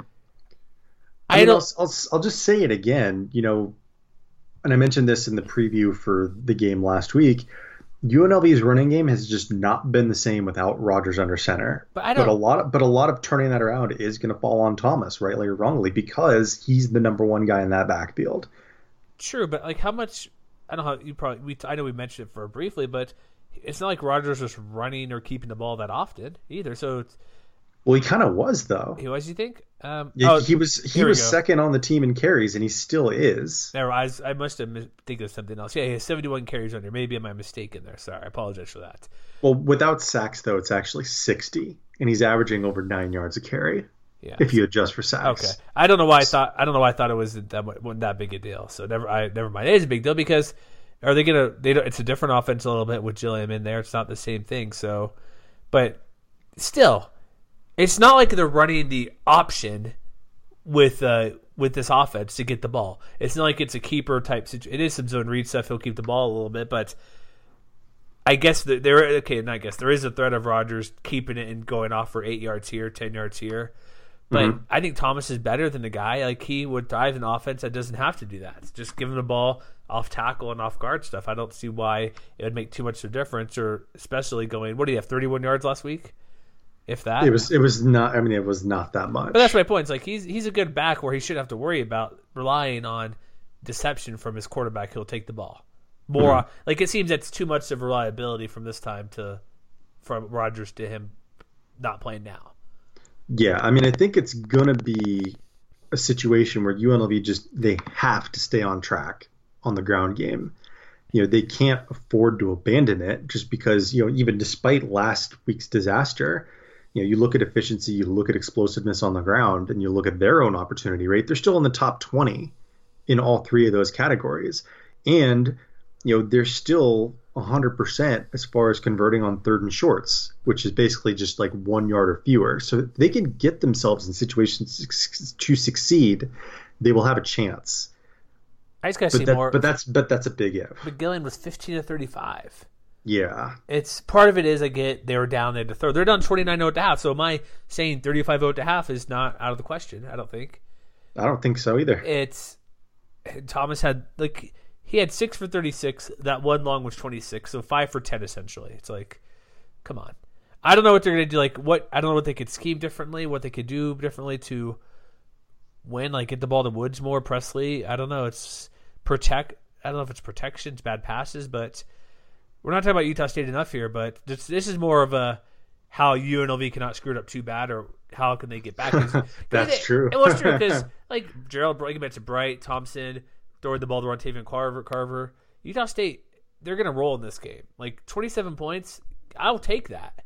I, I mean, don't. I'll, I'll I'll just say it again. You know, and I mentioned this in the preview for the game last week. U N L V's running game has just not been the same without Rogers under center. But I don't. But a lot of, but a lot of turning that around is going to fall on Thomas, rightly or wrongly, because he's the number one guy in that backfield. True, but like how much? I don't know. How, you probably we I know we mentioned it for briefly, but it's not like Rodgers was running or keeping the ball that often either. So it's, Well, he kind of was though. he was. You think? Um, Yeah, oh, he was he here we was go. second on the team in carries, and he still is. Never, I, was- I must have mis- think of something else. Yeah, he has seventy-one carries under. Maybe am I mistaken there? Sorry, I apologize for that. Well, without sacks though, it's actually sixty, and he's averaging over nine yards a carry Yeah. if you adjust for sacks. Okay. I don't know why I thought I don't know why I thought it wasn't that mu- wasn't that big a deal. So never I never mind. It is a big deal because are they gonna they don't it's a different offense a little bit with Gilliam in there. It's not the same thing. So but still, it's not like they're running the option with uh with this offense to get the ball. It's not like it's a keeper type situation. It is some zone read stuff. He'll keep the ball a little bit, but I guess that there okay, not I guess there is a threat of Rodgers keeping it and going off for eight yards here, ten yards here. But Mhm. I think Thomas is better than the guy. Like he would thrive in offense that doesn't have to do that. Just give him the ball off tackle and off guard stuff. I don't see why it would make too much of a difference, or especially going. What do you have? Thirty-one yards last week, if that. It was it was not. I mean, it was not that much. But that's my point. It's like he's he's a good back where he shouldn't have to worry about relying on deception from his quarterback. He'll take the ball more. Mhm. Like it seems that's too much of reliability from this time to from Rodgers to him not playing now. Yeah, I mean, I think it's gonna be a situation where U N L V just they have to stay on track on the ground game. You know, they can't afford to abandon it just because, you know, even despite last week's disaster, you know, you look at efficiency, you look at explosiveness on the ground, and you look at their own opportunity rate. They're still in the top twenty in all three of those categories. And, you know, they're still one hundred percent as far as converting on third and shorts, which is basically just like one yard or fewer. So if they can get themselves in situations to succeed, they will have a chance. I just gotta But, see that, more. but that's but that's a big if. But Gillian was fifteen to thirty-five. Yeah. It's part of it is I get they were down there to third. They're down twenty-nine oh at the half. So my saying thirty-five oh at the half is not out of the question. I don't think I don't think so either. it's Thomas had like he had six for thirty-six. That one long was twenty-six, so five for ten essentially. It's like, come on. I don't know what they're gonna do. Like what I don't know what they could scheme differently, what they could do differently to win. Like get the ball to Woods more, Presley. I don't know. It's protect. I don't know if it's protections, bad passes, but we're not talking about Utah State enough here. But this, this is more of a how U N L V cannot screw it up too bad, or how can they get back? That's it, true. It was true because like Gerald, you mentioned Bright, Thompson throwing the ball to Rontavian Carver. Carver, Utah State, they're gonna roll in this game. Like twenty-seven points, I'll take that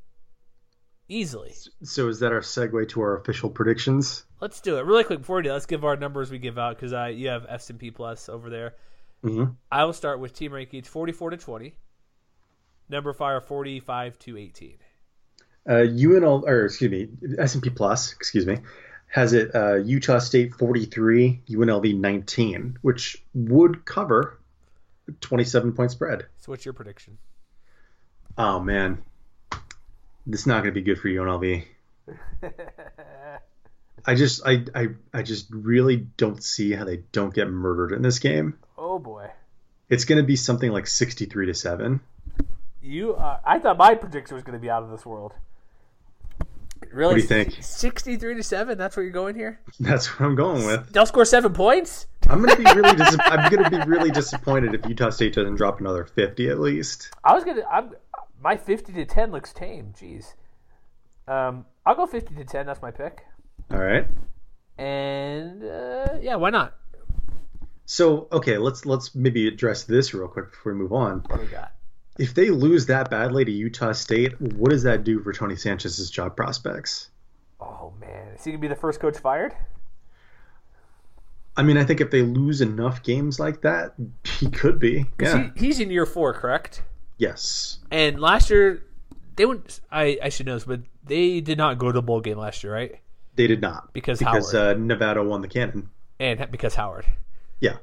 easily. So is that our segue to our official predictions? Let's do it really quick before we do. Let's give our numbers we give out because I you have S and P Plus over there. Mm-hmm. I will start with team rankings forty-four to twenty. Number five forty-five to eighteen. Uh, U N L or excuse me, S and P Plus, excuse me, has it uh, Utah State forty-three, U N L V nineteen, which would cover a twenty-seven point spread. So what's your prediction? Oh man, this is not going to be good for U N L V. I just I, I I just really don't see how they don't get murdered in this game. Oh boy. It's going to be something like sixty-three to seven. You uh, I thought my prediction was going to be out of this world. Really? What do you think? sixty-three to seven, that's what you're going here? That's what I'm going with. They'll score seven points? I'm going to be really dis- I'm going to be really disappointed if Utah State doesn't drop another fifty at least. I was going to I'm my fifty to ten looks tame. Jeez. Um I'll go fifty to ten, that's my pick. All right. And uh, yeah, why not? So, okay, let's let's maybe address this real quick before we move on. What do we got? If they lose that badly to Utah State, what does that do for Tony Sanchez's job prospects? Oh man, is he gonna be the first coach fired? I mean, I think if they lose enough games like that, he could be. Yeah. He, he's in year four, correct? Yes. And last year, they went. I, I should know this, but they did not go to the bowl game last year, right? They did not Because because Howard. uh, Nevada won the Cannon. And because Howard. Yeah.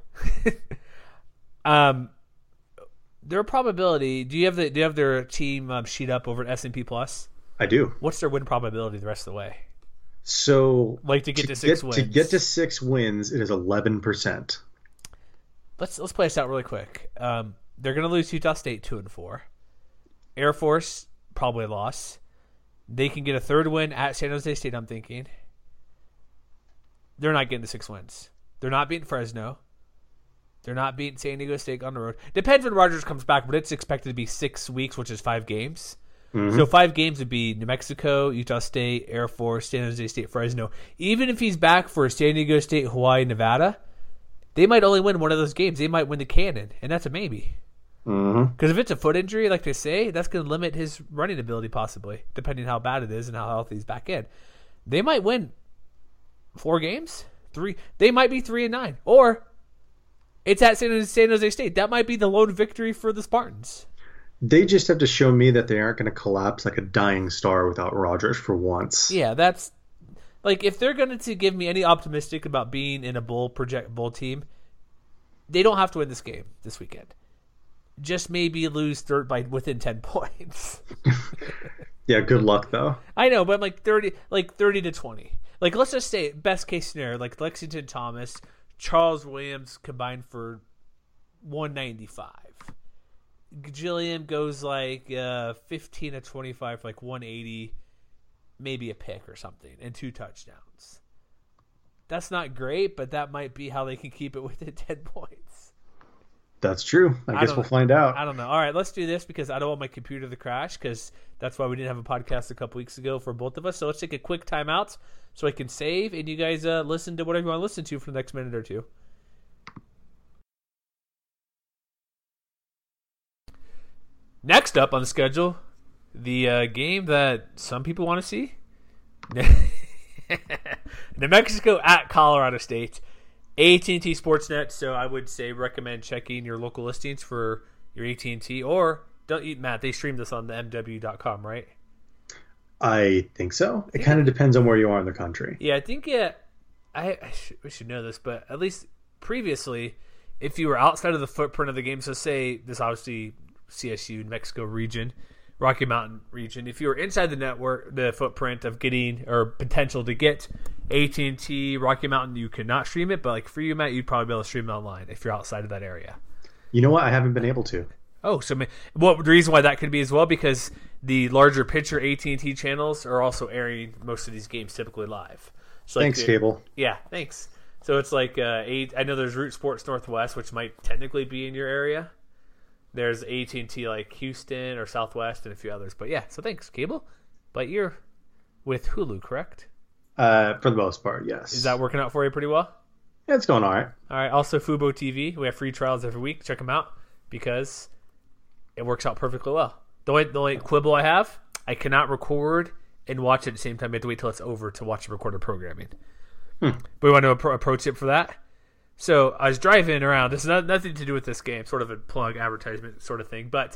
um, their probability. Do you have the Do you have their team um, sheet up over at S and P Plus? I do. What's their win probability the rest of the way? So Like to get to, six get, wins. to get to six wins, it is eleven percent. Let's let's play this out really quick. Um, they're going to lose Utah State two and four. Air Force probably a loss. They can get a third win at San Jose State. I'm thinking they're not getting the six wins. They're not beating Fresno. They're not beating San Diego State on the road. Depends when Rogers comes back, but it's expected to be six weeks, which is five games. Mm-hmm. So five games would be New Mexico, Utah State, Air Force, San Jose State, Fresno. Even if he's back for San Diego State, Hawaii, Nevada, they might only win one of those games. They might win the Cannon, and that's a maybe. Because mm-hmm. if it's a foot injury, like they say, that's going to limit his running ability possibly, depending how bad it is and how healthy he's back in. They might win four games, three. They might be three and nine, or it's at San Jose State. That might be the lone victory for the Spartans. They just have to show me that they aren't going to collapse like a dying star without Rogers for once. Yeah, that's like if they're going to give me any optimistic about being in a bowl project bowl team, they don't have to win this game this weekend. Just maybe lose third by within ten points. Yeah, good luck though. I know, but I'm like thirty, like thirty to twenty. Like let's just say best case scenario, like Lexington Thomas, Charles Williams combined for one ninety-five. Gilliam goes like uh, fifteen to twenty-five, for like one eighty, maybe a pick or something, and two touchdowns. That's not great, but that might be how they can keep it within ten points. That's true. I, I guess we'll know. find out. I don't know. All right, let's do this because I don't want my computer to crash because that's why we didn't have a podcast a couple weeks ago for both of us. So let's take a quick timeout so I can save and you guys uh, listen to whatever you want to listen to for the next minute or two. Next up on the schedule, the uh, game that some people want to see. New Mexico at Colorado State. A T and T Sportsnet, so I would say recommend checking your local listings for your A T and T, or don't eat Matt. They stream this on the M W dot com, right? I think so. It kind of depends on where you are in the country. Yeah, I think yeah. I, I should, we should know this, but at least previously, if you were outside of the footprint of the game, so say this obviously C S U New Mexico region, Rocky Mountain region. If you were inside the network, the footprint of getting or potential to get A T and T Rocky Mountain, you cannot stream it. But like for you, Matt, you'd probably be able to stream it online if you're outside of that area. You know what? I haven't been able to. Oh, so well, the reason why that could be as well because the larger picture A T and T channels are also airing most of these games typically live. So thanks, like the, cable. Yeah, thanks. So it's like uh, eight. I know there's Root Sports Northwest, which might technically be in your area. There's A T and T like Houston or Southwest and a few others. But yeah, so thanks, cable. But you're with Hulu, correct? Uh, for the most part, yes. Is that working out for you pretty well? Yeah, it's going all right. All right. Also, Fubo T V. We have free trials every week. Check them out because it works out perfectly well. The only, the only quibble I have, I cannot record and watch it at the same time. I have to wait till it's over to watch the recorded programming. Hmm. But we want to appro- approach it for that. So I was driving around. This has not, nothing to do with this game, sort of a plug advertisement sort of thing. But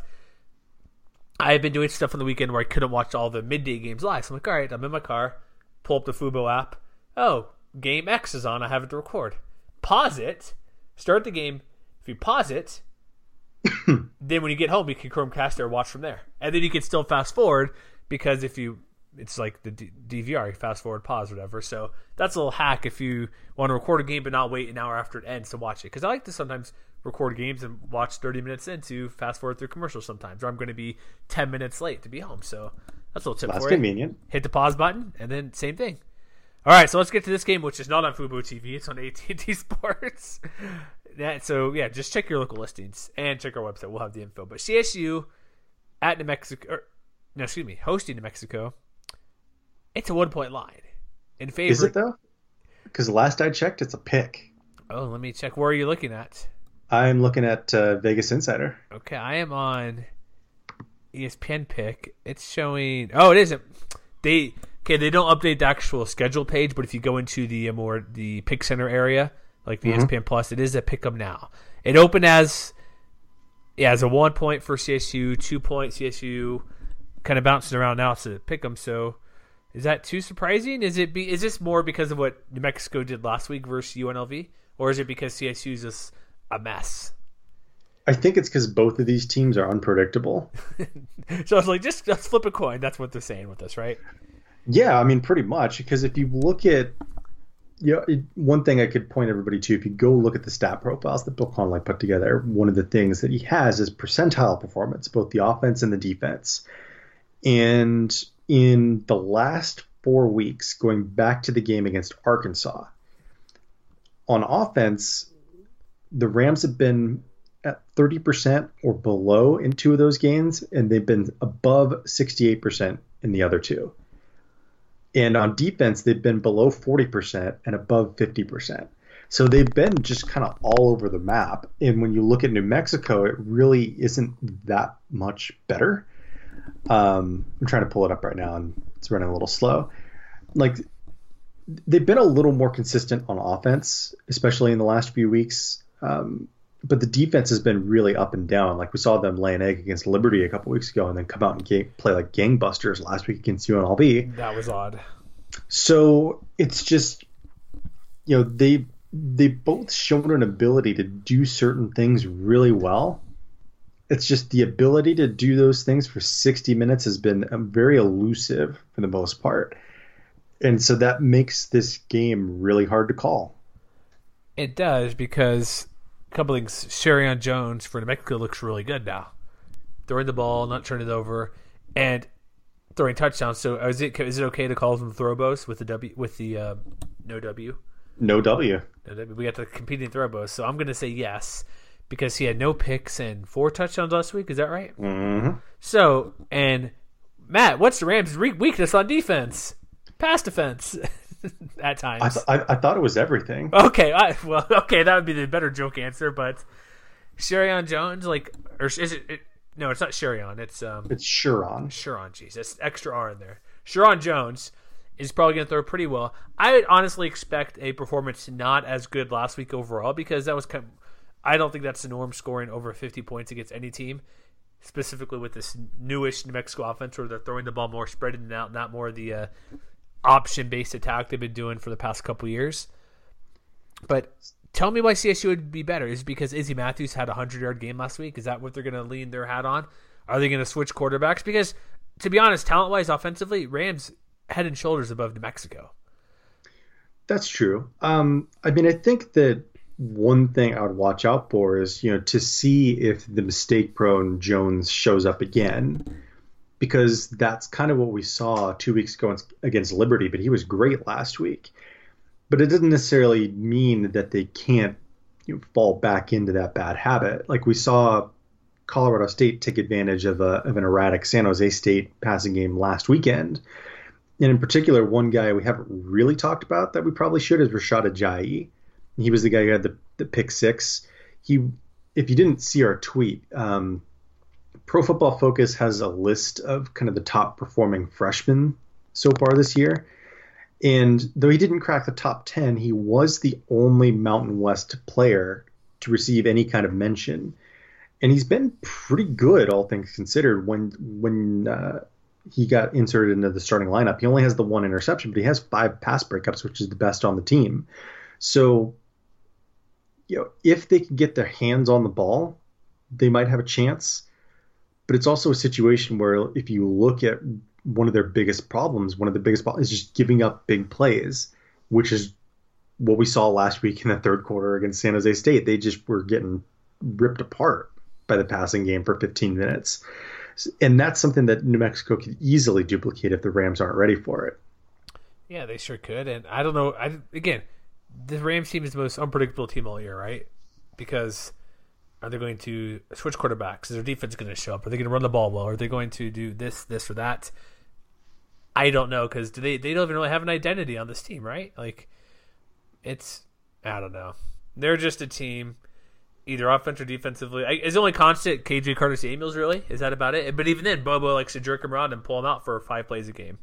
I've been doing stuff on the weekend where I couldn't watch all the midday games live. So I'm like, all right, I'm in my car, pull up the Fubo app. Oh, game X is on. I have it to record. Pause it. Start the game. If you pause it, then when you get home, you can Chromecast it or watch from there. And then you can still fast forward because if you... It's like the D V R, you fast forward, pause, whatever. So that's a little hack if you want to record a game but not wait an hour after it ends to watch it. Because I like to sometimes record games and watch thirty minutes in to fast forward through commercials sometimes. Or I'm going to be ten minutes late to be home. So that's a little tip that's for you. That's convenient. Hit the pause button and then same thing. All right, so let's get to this game, which is not on Fubo T V. It's on A T and T Sports. Yeah, so yeah, just check your local listings and check our website. We'll have the info. But C S U at New Mexico, or, no, excuse me, hosting New Mexico. It's a one-point line in favor. Is it, though? Because last I checked, it's a pick. Oh, let me check. Where are you looking at? I'm looking at uh, Vegas Insider. Okay, I am on E S P N Pick. It's showing... Oh, it isn't. They okay. They don't update the actual schedule page, but if you go into the more the Pick Center area, like the mm-hmm. E S P N Plus, it is a pick 'em now. It opened as yeah, as a one point for C S U, two point C S U, kind of bouncing around now. It's a pick 'em, so... Is that too surprising? Is it? Be, is this more because of what New Mexico did last week versus U N L V, or is it because C S U is just a mess? I think it's because both of these teams are unpredictable. So I was like, just, just flip a coin. That's what they're saying with us, right? Yeah, I mean, pretty much. Because if you look at, you know, one thing I could point everybody to, if you go look at the stat profiles that Bill Connolly put together, one of the things that he has is percentile performance, both the offense and the defense, and in the last four weeks, going back to the game against Arkansas, on offense, the Rams have been at thirty percent or below in two of those games, and they've been above sixty-eight percent in the other two. And on defense, they've been below forty percent and above fifty percent. So they've been just kind of all over the map. And when you look at New Mexico, it really isn't that much better. Um, I'm trying to pull it up right now, and it's running a little slow. Like, they've been a little more consistent on offense, especially in the last few weeks. Um, but the defense has been really up and down. Like, we saw them lay an egg against Liberty a couple weeks ago and then come out and ga- play like gangbusters last week against U N L V. That was odd. So it's just, you know, they they've both shown an ability to do certain things really well. It's just the ability to do those things for sixty minutes has been um, very elusive for the most part. And so that makes this game really hard to call. It does, because a couple things. Sherion Jones for New Mexico looks really good now. Throwing the ball, not turning it over, and throwing touchdowns. So is it is it okay to call them throwbos with the W with the uh, no W? No W. No W. We got the competing throwbos. So I'm going to say yes, because he had no picks and four touchdowns last week. Is that right? Mm-hmm. So, and Matt, what's the Rams' weakness on defense? Pass defense. At times. I, th- I, I thought it was everything. Okay, I, well, okay, that would be the better joke answer. But Sherion Jones, like, or is it? it no, it's not Sherion. It's um, it's Shuron. Shuron, jeez, that's extra R in there. Shuron Jones is probably going to throw pretty well. I would honestly expect a performance not as good last week overall, because that was kind of, I don't think that's the norm, scoring over fifty points against any team, specifically with this newish New Mexico offense where they're throwing the ball more, spreading it out, not more the uh, option-based attack they've been doing for the past couple years. But tell me why C S U would be better. Is it because Izzy Matthews had a hundred-yard game last week? Is that what they're going to lean their hat on? Are they going to switch quarterbacks? Because, to be honest, talent-wise, offensively, Rams head and shoulders above New Mexico. That's true. Um, I mean, I think that one thing I would watch out for is, you know, to see if the mistake-prone Jones shows up again, because that's kind of what we saw two weeks ago against Liberty, but he was great last week. But it doesn't necessarily mean that they can't, you know, fall back into that bad habit. Like we saw Colorado State take advantage of, a, of an erratic San Jose State passing game last weekend. And in particular, one guy we haven't really talked about that we probably should is Rashad Ajayi. He was the guy who had the, the pick six. He, if you didn't see our tweet, um, Pro Football Focus has a list of kind of the top performing freshmen so far this year. And though he didn't crack the top ten, he was the only Mountain West player to receive any kind of mention. And he's been pretty good, all things considered, when when uh, he got inserted into the starting lineup. He only has the one interception, but he has five pass breakups, which is the best on the team. So, you know, if they can get their hands on the ball, they might have a chance. But it's also a situation where if you look at one of their biggest problems, one of the biggest problems is just giving up big plays, which is what we saw last week in the third quarter against San Jose State. They just were getting ripped apart by the passing game for fifteen minutes. And that's something that New Mexico could easily duplicate if the Rams aren't ready for it. Yeah, they sure could. And I don't know. I, again, the Rams team is the most unpredictable team all year, right? Because are they going to switch quarterbacks? Is their defense going to show up? Are they going to run the ball well? Are they going to do this, this, or that? I don't know, because do they, they don't even really have an identity on this team, right? Like, it's, I don't know. They're just a team, either offense or defensively. I, is the only constant K J Carter Samuels, really? Is that about it? But even then, Bobo likes to jerk him around and pull him out for five plays a game.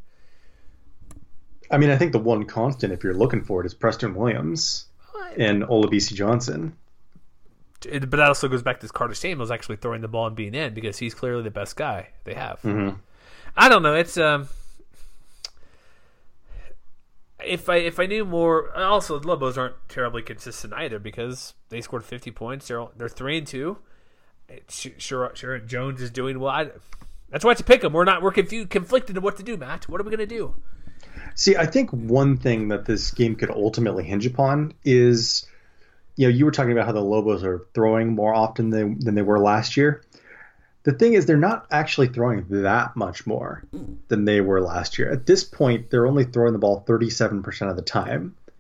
I mean, I think the one constant, if you're looking for it, is Preston Williams and Olabisi Johnson. But that also goes back to Carter Samuels actually throwing the ball and being in, because he's clearly the best guy they have. Mm-hmm. I don't know. It's um, if I if I knew more. Also, the Lobos aren't terribly consistent either, because they scored fifty points. They're they're three and two. Sure, sure. Jones is doing well. I, that's why it's a pick 'em. We're not we're confused, conflicted on what to do, Matt. What are we going to do? See, I think one thing that this game could ultimately hinge upon is, you know, you were talking about how the Lobos are throwing more often than, than they were last year. The thing is, they're not actually throwing that much more than they were last year. At this point, they're only throwing the ball thirty-seven percent of the time.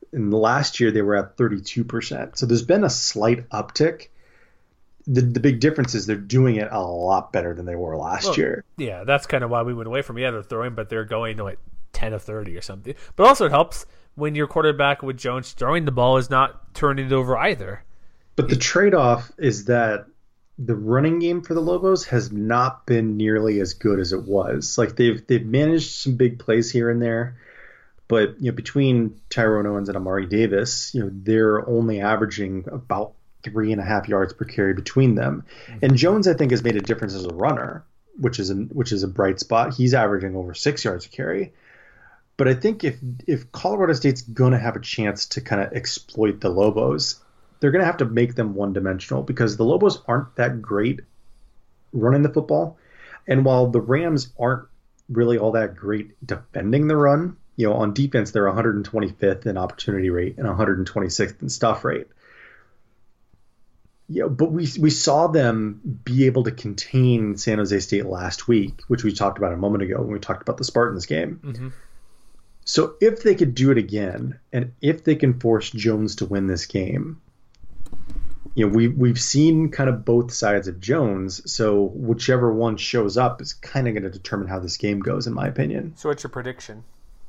And last year they were at thirty-two percent. So there's been a slight uptick. The, the big difference is they're doing it a lot better than they were last well, year. Yeah, that's kind of why we went away from, yeah, they're throwing, but they're going to like ten of thirty or something. But also it helps when your quarterback with Jones throwing the ball is not turning it over either. But the trade-off is that the running game for the Lobos has not been nearly as good as it was. Like they've they've managed some big plays here and there, but you know between Tyrone Owens and Amari Davis, you know they're only averaging about three and a half yards per carry between them. Mm-hmm. And Jones, I think, has made a difference as a runner, which is a, which is a bright spot. He's averaging over six yards a carry. But I think if if Colorado State's going to have a chance to kind of exploit the Lobos, they're going to have to make them one-dimensional because the Lobos aren't that great running the football. And while the Rams aren't really all that great defending the run, you know, on defense, they're one hundred twenty-fifth in opportunity rate and one hundred twenty-sixth in stuff rate. Yeah, but we we saw them be able to contain San Jose State last week, which we talked about a moment ago when we talked about the Spartans game. Mm-hmm. So if they could do it again, and if they can force Jones to win this game, you know, we, we've seen kind of both sides of Jones, so whichever one shows up is kind of going to determine how this game goes, in my opinion. So what's your prediction?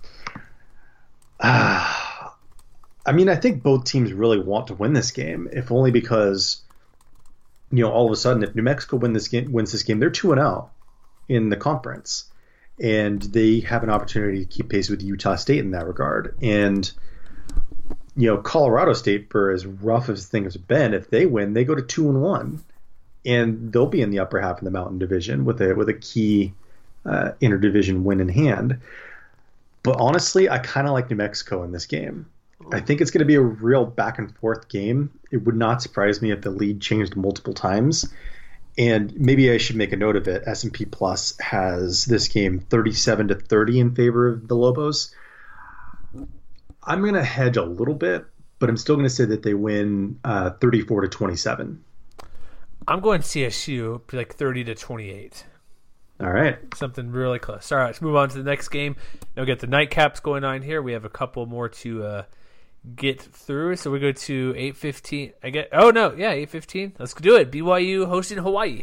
Uh, I mean, I think both teams really want to win this game, if only because, you know, all of a sudden, if New Mexico win this game, wins this game, they're two and oh in the conference, and they have an opportunity to keep pace with Utah State in that regard. And you know, Colorado State, for as rough as things have been, if they win, they go to two and one, and they'll be in the upper half of the Mountain Division with a with a key uh, interdivision win in hand. But honestly, I kind of like New Mexico in this game. I think it's going to be a real back and forth game. It would not surprise me if the lead changed multiple times. And maybe I should make a note of it. S and P Plus has this game thirty-seven to thirty in favor of the Lobos. I'm going to hedge a little bit, but I'm still going to say that they win uh, thirty-four to twenty-seven. I'm going C S U like thirty to twenty-eight. All right. Something really close. All right, let's move on to the next game. Now get the nightcaps going on here. We have a couple more to uh, get through. So we go to eight fifteen. I get. Oh, no. Yeah, eight fifteen. Let's do it. B Y U hosting Hawaii.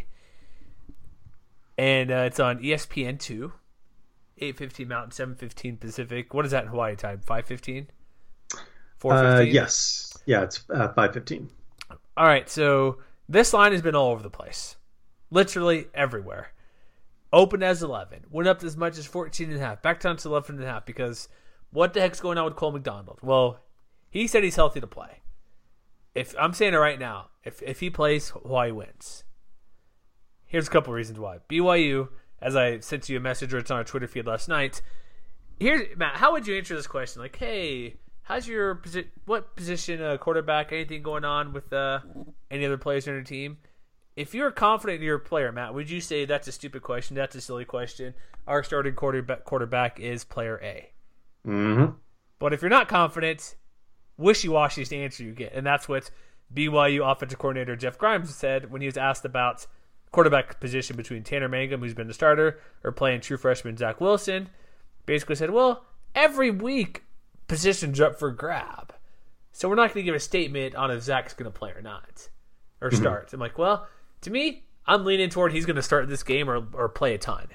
And uh, it's on E S P N two. eight fifteen Mountain, seven fifteen Pacific. What is that in Hawaii time? five fifteen? four fifteen? Uh, yes. Yeah, it's uh, five fifteen. All right, so this line has been all over the place. Literally everywhere. Opened as eleven. Went up as much as fourteen and a half. Back down to eleven and a half because what the heck's going on with Cole McDonald? Well, he said he's healthy to play. If I'm saying it right now, if if he plays, Hawaii wins. Here's a couple reasons why. B Y U, as I sent you a message or it's on our Twitter feed last night. Here's Matt, how would you answer this question? Like, hey, how's your posi- what position uh, quarterback? Anything going on with uh, any other players on your team? If you're confident in your player, Matt, would you say that's a stupid question? That's a silly question. Our starting quarterback quarterback is player A. Mm-hmm. But if you're not confident, wishy-washy is the answer you get, and that's what B Y U offensive coordinator Jeff Grimes said when he was asked about quarterback position between Tanner Mangum, who's been the starter, or playing true freshman Zach Wilson. Basically said, well, every week positions up for grab. So we're not going to give a statement on if Zach's going to play or not, or mm-hmm. start. I'm like, well, to me, I'm leaning toward he's going to start this game or or play a ton.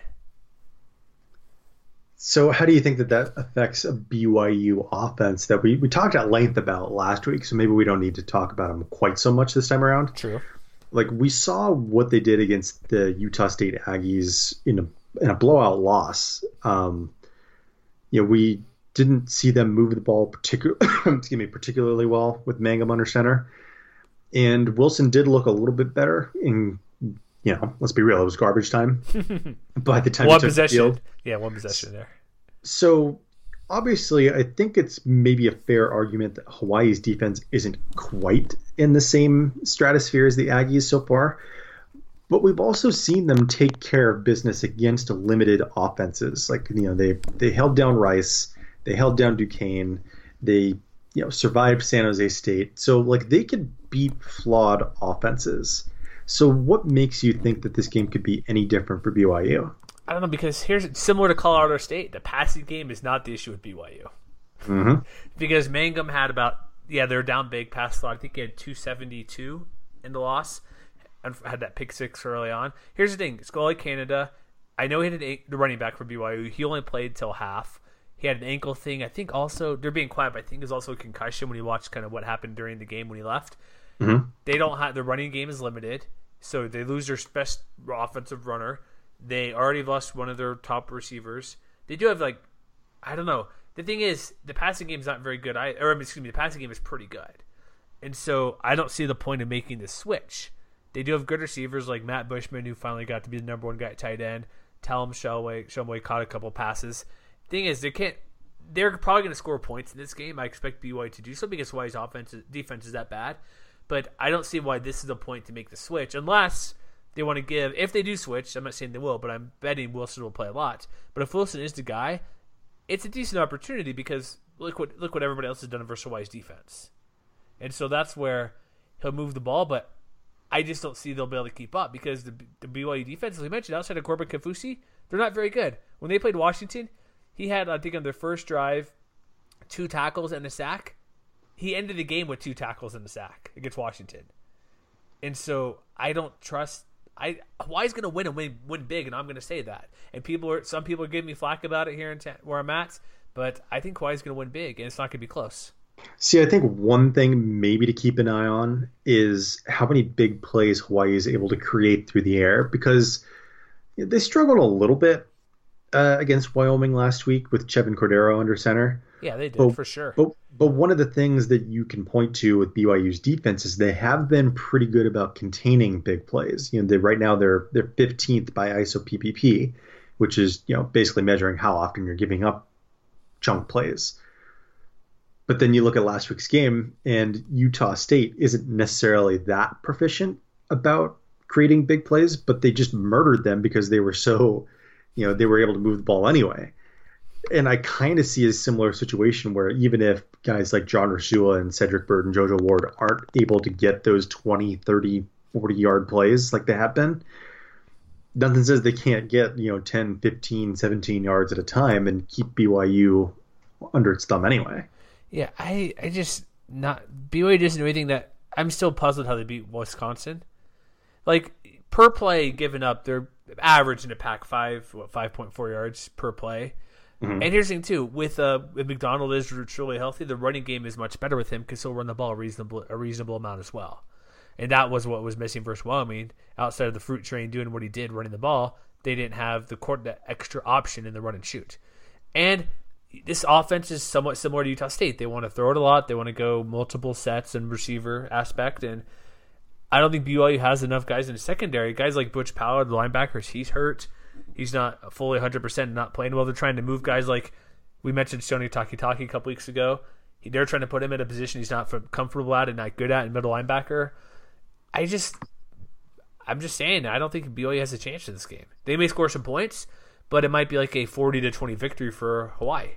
So how do you think that that affects a B Y U offense that we, we talked at length about last week, so maybe we don't need to talk about them quite so much this time around? True. Like, we saw what they did against the Utah State Aggies in a in a blowout loss. Um, you know, we didn't see them move the ball particular, excuse me, particularly well with Mangum under center. And Wilson did look a little bit better in, you know, let's be real, it was garbage time. By the time one he took possession. the field. Yeah, one possession there. So, obviously, I think it's maybe a fair argument that Hawaii's defense isn't quite in the same stratosphere as the Aggies so far. But we've also seen them take care of business against limited offenses. Like, you know, they they held down Rice, they held down Duquesne, they, you know, survived San Jose State. So, like, they could beat flawed offenses. So what makes you think that this game could be any different for B Y U? I don't know, because here's similar to Colorado State. The passing game is not the issue with B Y U. Mm-hmm. Because Mangum had about, yeah, they were down big past slot. I think he had two seventy-two in the loss and had that pick six early on. Here's the thing. Scully, Canada, I know he had an, the running back for B Y U. He only played till half. He had an ankle thing. I think also, they're being quiet, but I think there's also a concussion when you watch kind of what happened during the game when he left. Mm-hmm. They don't have, the running game is limited, so they lose their best offensive runner. They already lost one of their top receivers. They do have, like, I don't know. The thing is, the passing game is not very good. I or excuse me, the passing game is pretty good, and so I don't see the point of making this switch. They do have good receivers like Matt Bushman, who finally got to be the number one guy at tight end. Talon Shelway, Shelway caught a couple passes. Thing is, they can't. They're probably going to score points in this game. I expect B Y U to do so because Y U's offense defense is that bad, but I don't see why this is the point to make the switch unless they want to give. If they do switch, I'm not saying they will, but I'm betting Wilson will play a lot. But if Wilson is the guy, it's a decent opportunity because look what look what everybody else has done versus Hawaii's defense. And so that's where he'll move the ball, but I just don't see they'll be able to keep up because the, the B Y U defense, as we mentioned, outside of Corbin Kafusi, they're not very good. When they played Washington, he had, I think on their first drive, two tackles and a sack. He ended the game with two tackles and a sack against Washington. And so I don't trust I Hawaii's going to win and win win big, and I'm going to say that. And people are some people are giving me flack about it here in ta- where I'm at, but I think Hawaii's going to win big, and it's not going to be close. See, I think one thing maybe to keep an eye on is how many big plays Hawaii is able to create through the air, because they struggled a little bit uh, against Wyoming last week with Chevin Cordero under center. Yeah, they did, but, for sure. But but one of the things that you can point to with B Y U's defense is they have been pretty good about containing big plays. You know, they right now they're they're fifteenth by I S O P P P, which is, you know, basically measuring how often you're giving up chunk plays. But then you look at last week's game, and Utah State isn't necessarily that proficient about creating big plays, but they just murdered them because they were so, you know, they were able to move the ball anyway. And I kind of see a similar situation where even if guys like John Rasua and Cedric Bird and JoJo Ward aren't able to get those twenty, thirty, forty-yard plays like they have been, nothing says they can't get, you know, ten, fifteen, seventeen yards at a time and keep B Y U under its thumb anyway. Yeah, I, I just not B Y U doesn't do anything that I'm still puzzled how they beat Wisconsin. Like per play given up, they're average in a pack five, what five point four yards per play. Mm-hmm. And here's the thing too, with uh, with McDonald is truly healthy, the running game is much better with him because he'll run the ball a reasonable a reasonable amount as well. And that was what was missing versus Wyoming. Outside of the fruit train doing what he did running the ball, they didn't have the court that extra option in the run and shoot. And this offense is somewhat similar to Utah State. They want to throw it a lot. They want to go multiple sets and receiver aspect. And I don't think B Y U has enough guys in the secondary. Guys like Butch Pollard, the linebackers, he's hurt. He's not fully one hundred percent not playing well. They're trying to move guys like we mentioned Stoney Takitaki a couple weeks ago. They're trying to put him in a position he's not comfortable at and not good at in middle linebacker. I just, I'm just saying, I don't think B Y U has a chance in this game. They may score some points, but it might be like a forty to twenty victory for Hawaii.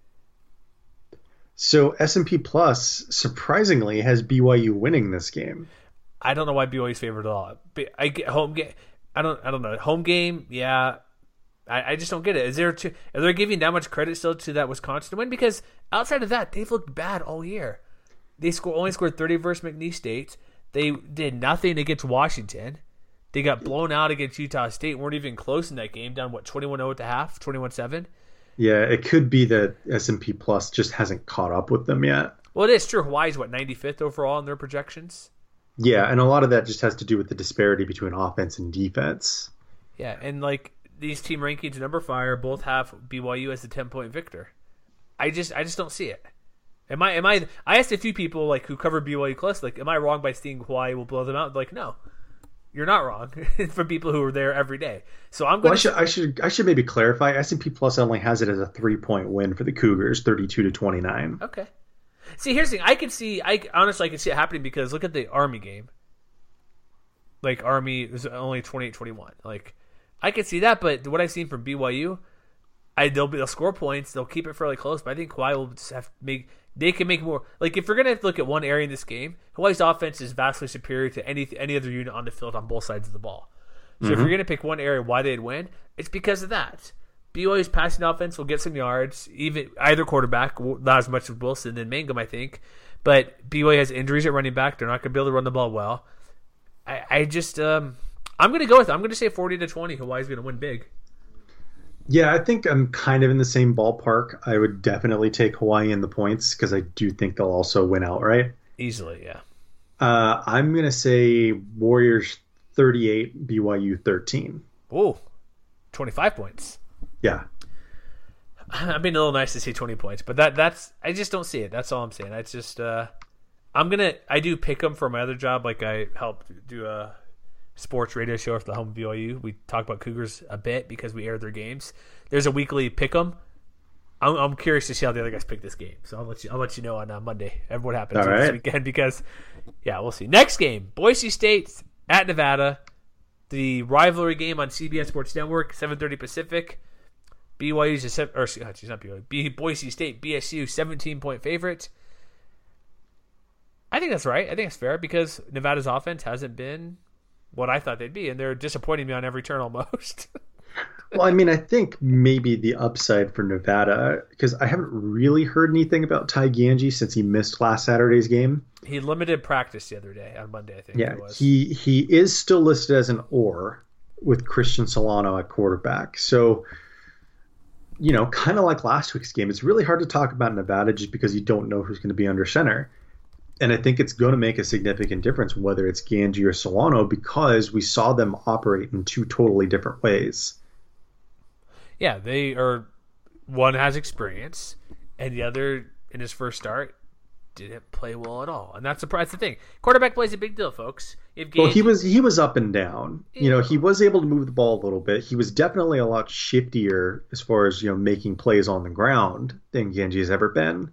So S and P Plus surprisingly has B Y U winning this game. I don't know why B Y U's favored at all. I get home game. I don't. I don't know. Home game. Yeah. I, I just don't get it. Is there two, are they giving that much credit still to that Wisconsin win? Because outside of that, they've looked bad all year. They score only scored thirty versus McNeese State. They did nothing against Washington. They got blown out against Utah State. Weren't even close in that game. Down what twenty-one oh at the half, twenty-one seven. Yeah, it could be that S and P Plus just hasn't caught up with them yet. Well, it is true. Hawaii's what ninety-fifth overall in their projections. Yeah, and a lot of that just has to do with the disparity between offense and defense. Yeah, and like these team rankings, number five, both have B Y U as a ten-point victor. I just, I just don't see it. Am I? Am I? I asked a few people like who cover B Y U close, like, am I wrong by seeing Hawaii will blow them out? Like, no, you're not wrong. For people who are there every day, so I'm going. Well, I should, I should, I should maybe clarify. S and P Plus only has it as a three-point win for the Cougars, thirty-two to twenty-nine. Okay. See, here's the thing. I can see, I honestly, I can see it happening because look at the Army game. Like, Army is only twenty-eight twenty-one. Like, I can see that, but what I've seen from B Y U, I they'll be they'll score points, they'll keep it fairly close, but I think Hawaii will just have to make, they can make more. Like, if you're going to look at one area in this game, Hawaii's offense is vastly superior to any any other unit on the field on both sides of the ball. So mm-hmm. if you're going to pick one area why they'd win, it's because of that. B Y U's passing offense will get some yards, even either quarterback, not as much as Wilson and Mangum, I think. But B Y U has injuries at running back. They're not going to be able to run the ball well. I, I just, um, I'm going to go with it. I'm going to say forty to twenty. Hawaii's going to win big. Yeah, I think I'm kind of in the same ballpark. I would definitely take Hawaii in the points because I do think they'll also win outright. Easily, yeah. Uh, I'm going to say Warriors thirty-eight, B Y U thirteen. Ooh, twenty-five points. Yeah. I mean, a little nice to see twenty points, but that that's I just don't see it. That's all I'm saying. It's just uh, I'm gonna I do pick them for my other job. Like I help do a sports radio show for the home of B Y U. We talk about Cougars a bit because we air their games. There's a weekly pick 'em. I'm, I'm curious to see how the other guys pick this game. So I'll let you I'll let you know on uh, Monday what happens all this right. weekend because yeah, we'll see. Next game, Boise State at Nevada. The rivalry game on C B S Sports Network, seven thirty Pacific. B Y U's a seven, or she's not B Y U. B, Boise State, B S U, seventeen point favorite. I think that's right. I think it's fair because Nevada's offense hasn't been what I thought they'd be, and they're disappointing me on every turn almost. Well, I mean, I think maybe the upside for Nevada, because I haven't really heard anything about Ty Ganji since he missed last Saturday's game. He limited practice the other day on Monday, I think Yeah, it was. he he is still listed as an or with Christian Solano at quarterback. So, you know, kind of like last week's game, it's really hard to talk about Nevada just because you don't know who's going to be under center. And I think it's going to make a significant difference whether it's Ganji or Solano because we saw them operate in two totally different ways. Yeah, they are. One has experience, and the other, in his first start, didn't play well at all. And that's the, that's the thing. Quarterback plays a big deal, folks. If Ganji, Well, he was he was up and down. You know, he was able to move the ball a little bit. He was definitely a lot shiftier as far as, you know, making plays on the ground than Ganji has ever been.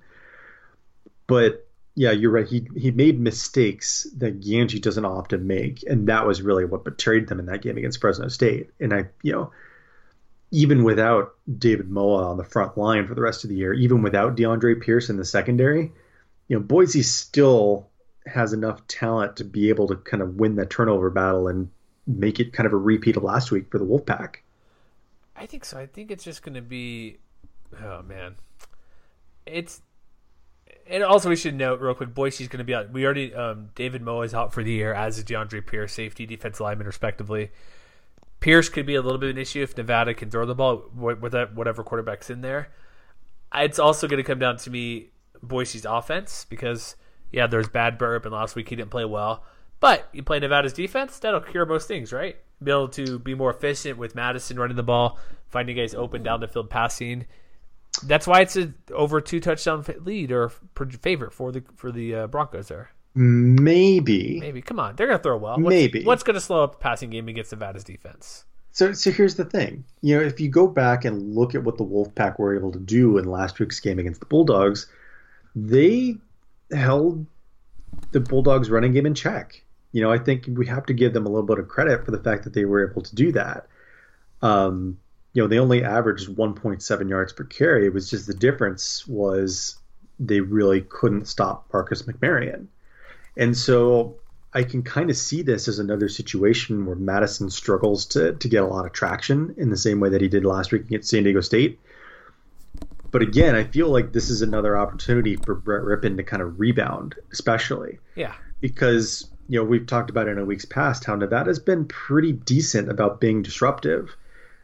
But yeah, you're right. He he made mistakes that Ganji doesn't often make, and that was really what betrayed them in that game against Fresno State. And I, you know, even without David Moa on the front line for the rest of the year, even without DeAndre Pierce in the secondary, you know, Boise still has enough talent to be able to kind of win that turnover battle and make it kind of a repeat of last week for the Wolfpack. I think so. I think it's just going to be, oh man, it's. And also, we should note real quick: Boise's going to be out. We already um, David Moa is out for the year, as is DeAndre Pierce, safety, defensive lineman, respectively. Pierce could be a little bit of an issue if Nevada can throw the ball with whatever quarterback's in there. It's also going to come down to me Boise's offense because yeah, there's bad burp, and last week he didn't play well. But you play Nevada's defense, that'll cure most things, right? Be able to be more efficient with Madison running the ball, finding guys open down the field passing. That's why it's a over two touchdown lead or favorite for the for the uh, Broncos there. Maybe. Maybe. Come on, they're gonna throw well. What's, Maybe. What's gonna slow up the passing game against Nevada's defense? So, so here's the thing. You know, if you go back and look at what the Wolfpack were able to do in last week's game against the Bulldogs, they held the Bulldogs' running game in check. You know, I think we have to give them a little bit of credit for the fact that they were able to do that. Um, you know, they only averaged one point seven yards per carry. It was just the difference was they really couldn't stop Marcus McMaryion. And so I can kind of see this as another situation where Madison struggles to, to get a lot of traction in the same way that he did last week against San Diego State. But again, I feel like this is another opportunity for Brett Rippon to kind of rebound, especially. Yeah. Because, you know, we've talked about in a week's past how Nevada's been pretty decent about being disruptive.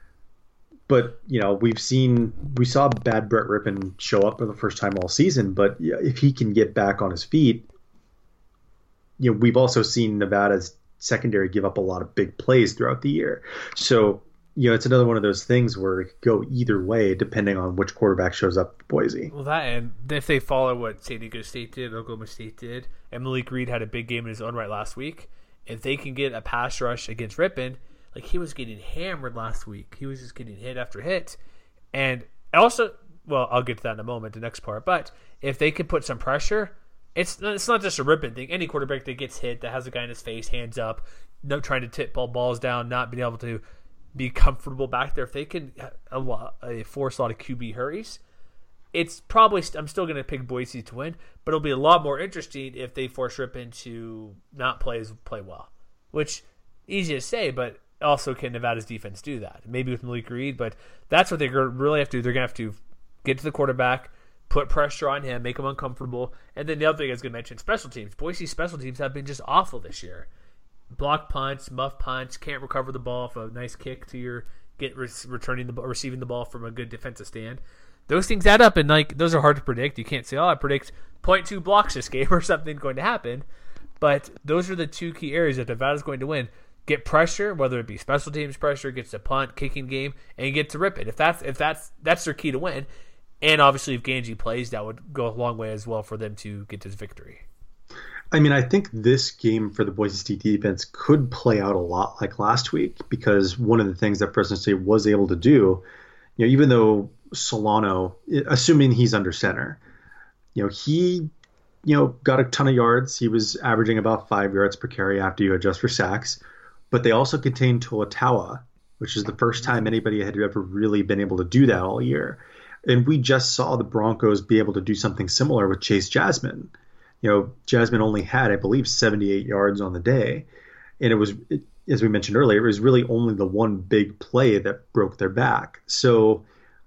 But, you know, we've seen, we saw bad Brett Rippon show up for the first time all season. But if he can get back on his feet, you know, we've also seen Nevada's secondary give up a lot of big plays throughout the year. So, you know, it's another one of those things where it could go either way depending on which quarterback shows up for Boise. Well, that and if they follow what San Diego State did, Oklahoma State did, and Malik Reed had a big game in his own right last week, if they can get a pass rush against Rippon, like he was getting hammered last week. He was just getting hit after hit. And also, well, I'll get to that in a moment, the next part, but if they can put some pressure, It's it's not just a Rippon thing. Any quarterback that gets hit, that has a guy in his face, hands up, no trying to tip ball balls down, not being able to be comfortable back there. If they can a lot, a force a lot of Q B hurries, it's probably I'm still going to pick Boise to win, but it'll be a lot more interesting if they force Rippon to not play play well. Which easy to say, but also can Nevada's defense do that? Maybe with Malik Reed, but that's what they really have to do. They're going to have to get to the quarterback, put pressure on him, make him uncomfortable. And then the other thing I was going to mention, special teams. Boise's special teams have been just awful this year. Block punts, muff punts, can't recover the ball off a nice kick to your get re- returning the receiving the ball from a good defensive stand. Those things add up, and like those are hard to predict. You can't say, "Oh, I predict zero point two blocks this game" or something going to happen. But those are the two key areas that Nevada's going to win. Get pressure, whether it be special teams pressure, gets the punt, kicking game, and get to rip it. If that's if that's that's their key to win. And obviously, if Ganji plays, that would go a long way as well for them to get this victory. I mean, I think this game for the Boise State defense could play out a lot like last week, because one of the things that Fresno State was able to do, you know, even though Solano, assuming he's under center, you know, he, you know, got a ton of yards. He was averaging about five yards per carry after you adjust for sacks. But they also contained Toa, which is the first time anybody had ever really been able to do that all year. And we just saw the Broncos be able to do something similar with Chase Jasmine. You know, Jasmine only had, I believe, seventy-eight yards on the day. And it was, it, as we mentioned earlier, it was really only the one big play that broke their back. So,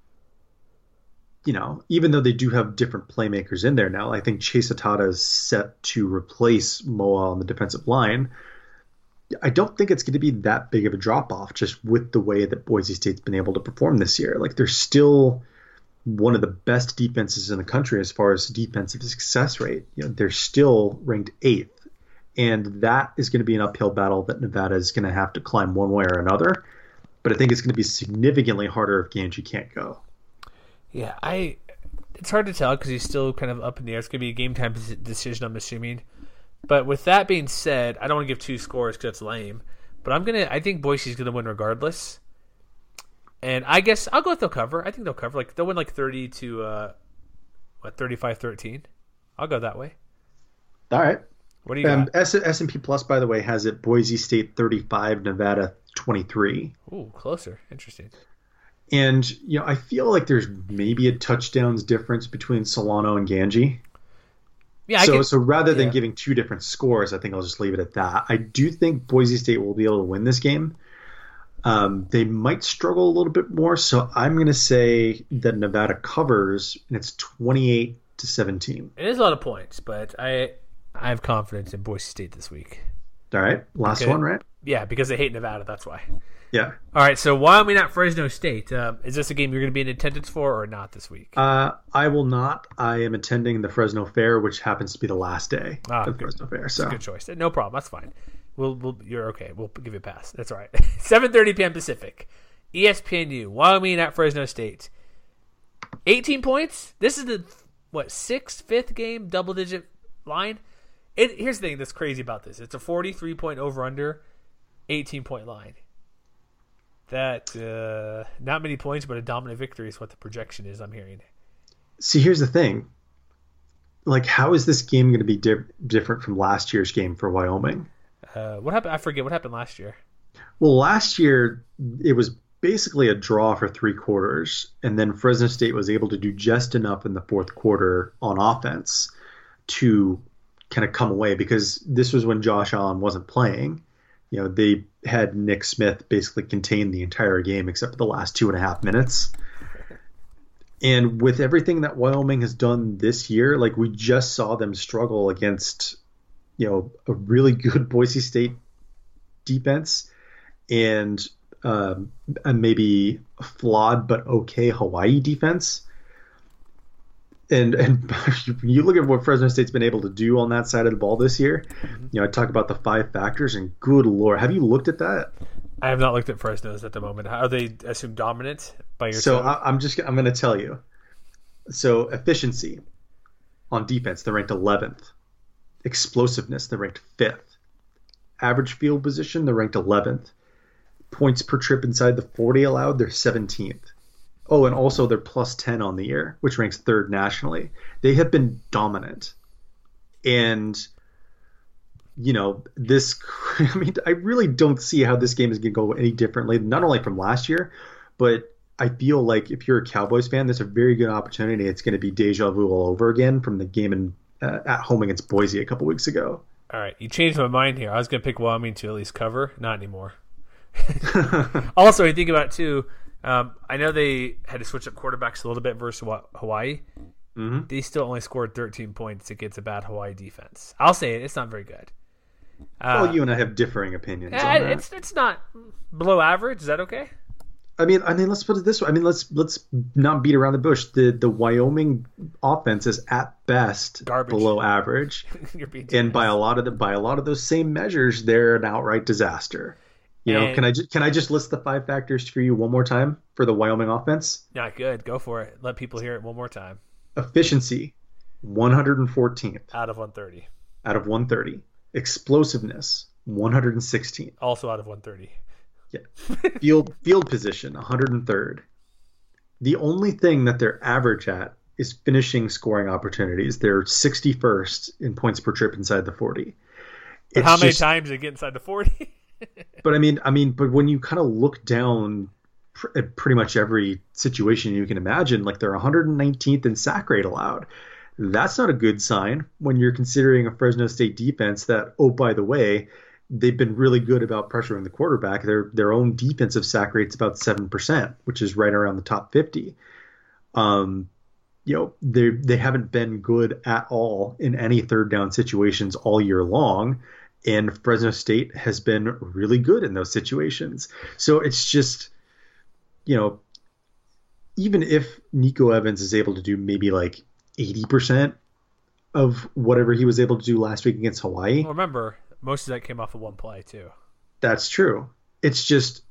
you know, even though they do have different playmakers in there now, I think Chase Atada is set to replace Moa on the defensive line. I don't think it's going to be that big of a drop-off just with the way that Boise State's been able to perform this year. Like, they're still one of the best defenses in the country as far as defensive success rate. You know, they're still ranked eighth, and that is going to be an uphill battle that Nevada is going to have to climb one way or another. But I think it's going to be significantly harder if Ganji can't go. Yeah, I. It's hard to tell because he's still kind of up in the air. It's going to be a game time decision, I'm assuming. But with that being said, I don't want to give two scores because that's lame. But I'm gonna. I think Boise's going to win regardless. And I guess I'll go with they'll cover. I think they'll cover. Like they'll win like thirty to uh, what thirty-five thirteen. I'll go that way. All right. What do you um, got? S- S&P Plus, by the way, has it Boise State thirty-five, Nevada twenty-three. Ooh, closer. Interesting. And you know, I feel like there's maybe a touchdowns difference between Solano and Ganji. Yeah. So I can, so rather than yeah. giving two different scores, I think I'll just leave it at that. I do think Boise State will be able to win this game. Um, they might struggle a little bit more, so I'm going to say that Nevada covers, and it's twenty-eight to seventeen. It is a lot of points, but I I have confidence in Boise State this week. All right, last Okay. one, right? Yeah, because they hate Nevada. That's why. Yeah. All right. So Wyoming at Fresno State. Uh, is this a game you're going to be in attendance for or not this week? Uh, I will not. I am attending the Fresno Fair, which happens to be the last day Ah, of the good. Fresno Fair. That's So a good choice. No problem. That's fine. We'll, we'll you're okay. We'll give you a pass. That's all right. seven thirty p.m. Pacific. E S P N U. Wyoming at Fresno State. eighteen points. This is the what sixth, fifth game double digit line. It here's the thing that's crazy about this. It's a forty-three point over under, eighteen point line. That uh, not many points, but a dominant victory is what the projection is. I'm hearing. see, here's the thing. Like, how is this game going to be di- different from last year's game for Wyoming? Uh, what happened? I forget what happened last year. Well, last year it was basically a draw for three quarters, and then Fresno State was able to do just enough in the fourth quarter on offense to kind of come away, because this was when Josh Allen wasn't playing. You know, they had Nick Smith basically contain the entire game except for the last two and a half minutes. And with everything that Wyoming has done this year, like, we just saw them struggle against, you know, a really good Boise State defense and um, a maybe flawed but okay Hawaii defense. And and you look at what Fresno State's been able to do on that side of the ball this year. Mm-hmm. You know, I talk about the five factors, and good Lord, have you looked at that? I have not looked at Fresno's at the moment. Are they assumed dominant by your? So I, I'm just I'm going to tell you. So efficiency on defense, they're ranked eleventh. Explosiveness, they're ranked fifth. Average field position, they're ranked eleventh. Points per trip inside the forty allowed, they're seventeenth. Oh, and also they're plus ten on the year, which ranks third nationally. They have been dominant. And, you know, this, I mean, I really don't see how this game is going to go any differently, not only from last year, but I feel like if you're a Cowboys fan, there's a very good opportunity. It's going to be deja vu all over again from the game in, uh, at home against Boise a couple weeks ago. All right, you changed my mind here. I was going to pick Wyoming to at least cover. Not anymore. Also, you think about it too. Um, I know they had to switch up quarterbacks a little bit versus Hawaii. Mm-hmm. They still only scored thirteen points against a bad Hawaii defense. I'll say it; it's not very good. Uh, Well, you and I have differing opinions yeah, on that. it's it's not below average. Is that okay? I mean, I mean, let's put it this way. I mean, let's let's not beat around the bush. The the Wyoming offense is at best Garbage. below average, You're being and by a lot of the by a lot of those same measures, they're an outright disaster. You know, And- can I ju- can I just list the five factors for you one more time for the Wyoming offense? Not good. Go for it. Let people hear it one more time. Efficiency, one hundred fourteenth Out of one thirty. out of one thirty. Explosiveness, one hundred sixteenth. Also out of one thirty. Yeah. Field field position, one hundred third. The only thing that they're average at is finishing scoring opportunities. They're sixty-first in points per trip inside the forty. But It's how many just- times did it get inside the forty? But I mean, I mean, but when you kind of look down pr- at pretty much every situation you can imagine, like they're one hundred nineteenth in sack rate allowed. That's not a good sign when you're considering a Fresno State defense that, oh, by the way, they've been really good about pressuring the quarterback. Their their own defensive sack rate's about seven percent, which is right around the top fifty. Um, you know, they they haven't been good at all in any third down situations all year long, and Fresno State has been really good in those situations. So it's just, you know, even if Nico Evans is able to do maybe like eighty percent of whatever he was able to do last week against Hawaii, Well, remember, most of that came off of one play too. that's true. It's just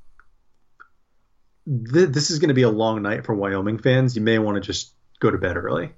th- this is going to be a long night for Wyoming fans. You may want to just go to bed early.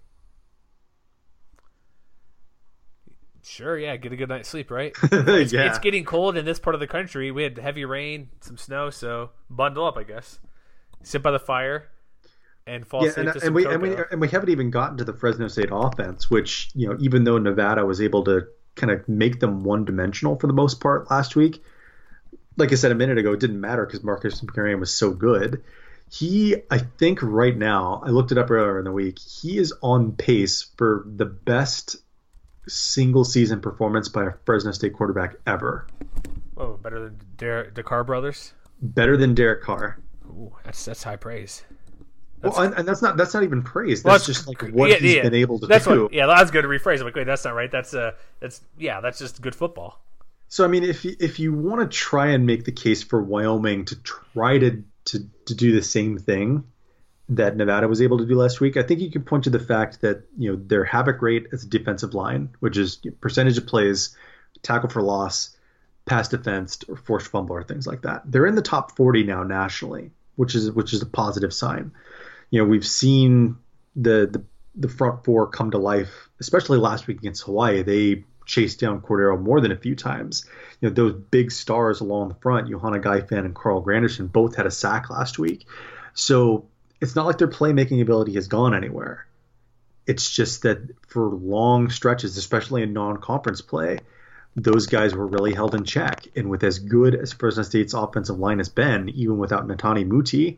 Sure, yeah, get a good night's sleep, right? It's, yeah. it's getting cold in this part of the country. We had heavy rain, some snow, so bundle up, I guess. Sit by the fire and fall Yeah, asleep and, to and some we and we cocoa. and we haven't even gotten to the Fresno State offense, which, you know, even though Nevada was able to kind of make them one dimensional for the most part last week, like I said a minute ago, it didn't matter because Marcus Marion was so good. He, I think right now, I looked it up earlier in the week, he is on pace for the best single season performance by a Fresno State quarterback ever. Whoa, better than Der- the Carr brothers? Better than Derek Carr. Ooh, that's that's high praise. Well, and, and that's not that's not even praise. Well, That's that's- just like what yeah, he's yeah. been able to That's do. what, yeah, that's good to rephrase. I'm like, wait, that's not right. That's uh, that's yeah, that's just good football. So I mean, if you, if you want to try and make the case for Wyoming to try to, to to do the same thing that Nevada was able to do last week, I think you can point to the fact that, you know, their havoc rate as a defensive line, which is percentage of plays, tackle for loss, pass defense, or forced fumble, or things like that. They're in the top forty now nationally, which is which is a positive sign. You know, we've seen the the, the front four come to life, especially last week against Hawaii. They chased down Cordero more than a few times. You know, those big stars along the front, Johanna Gaifan and Carl Granderson, both had a sack last week. So it's not like their playmaking ability has gone anywhere. It's just that for long stretches, especially in non-conference play, those guys were really held in check. And with as good as Fresno State's offensive line has been, even without Natani Muti,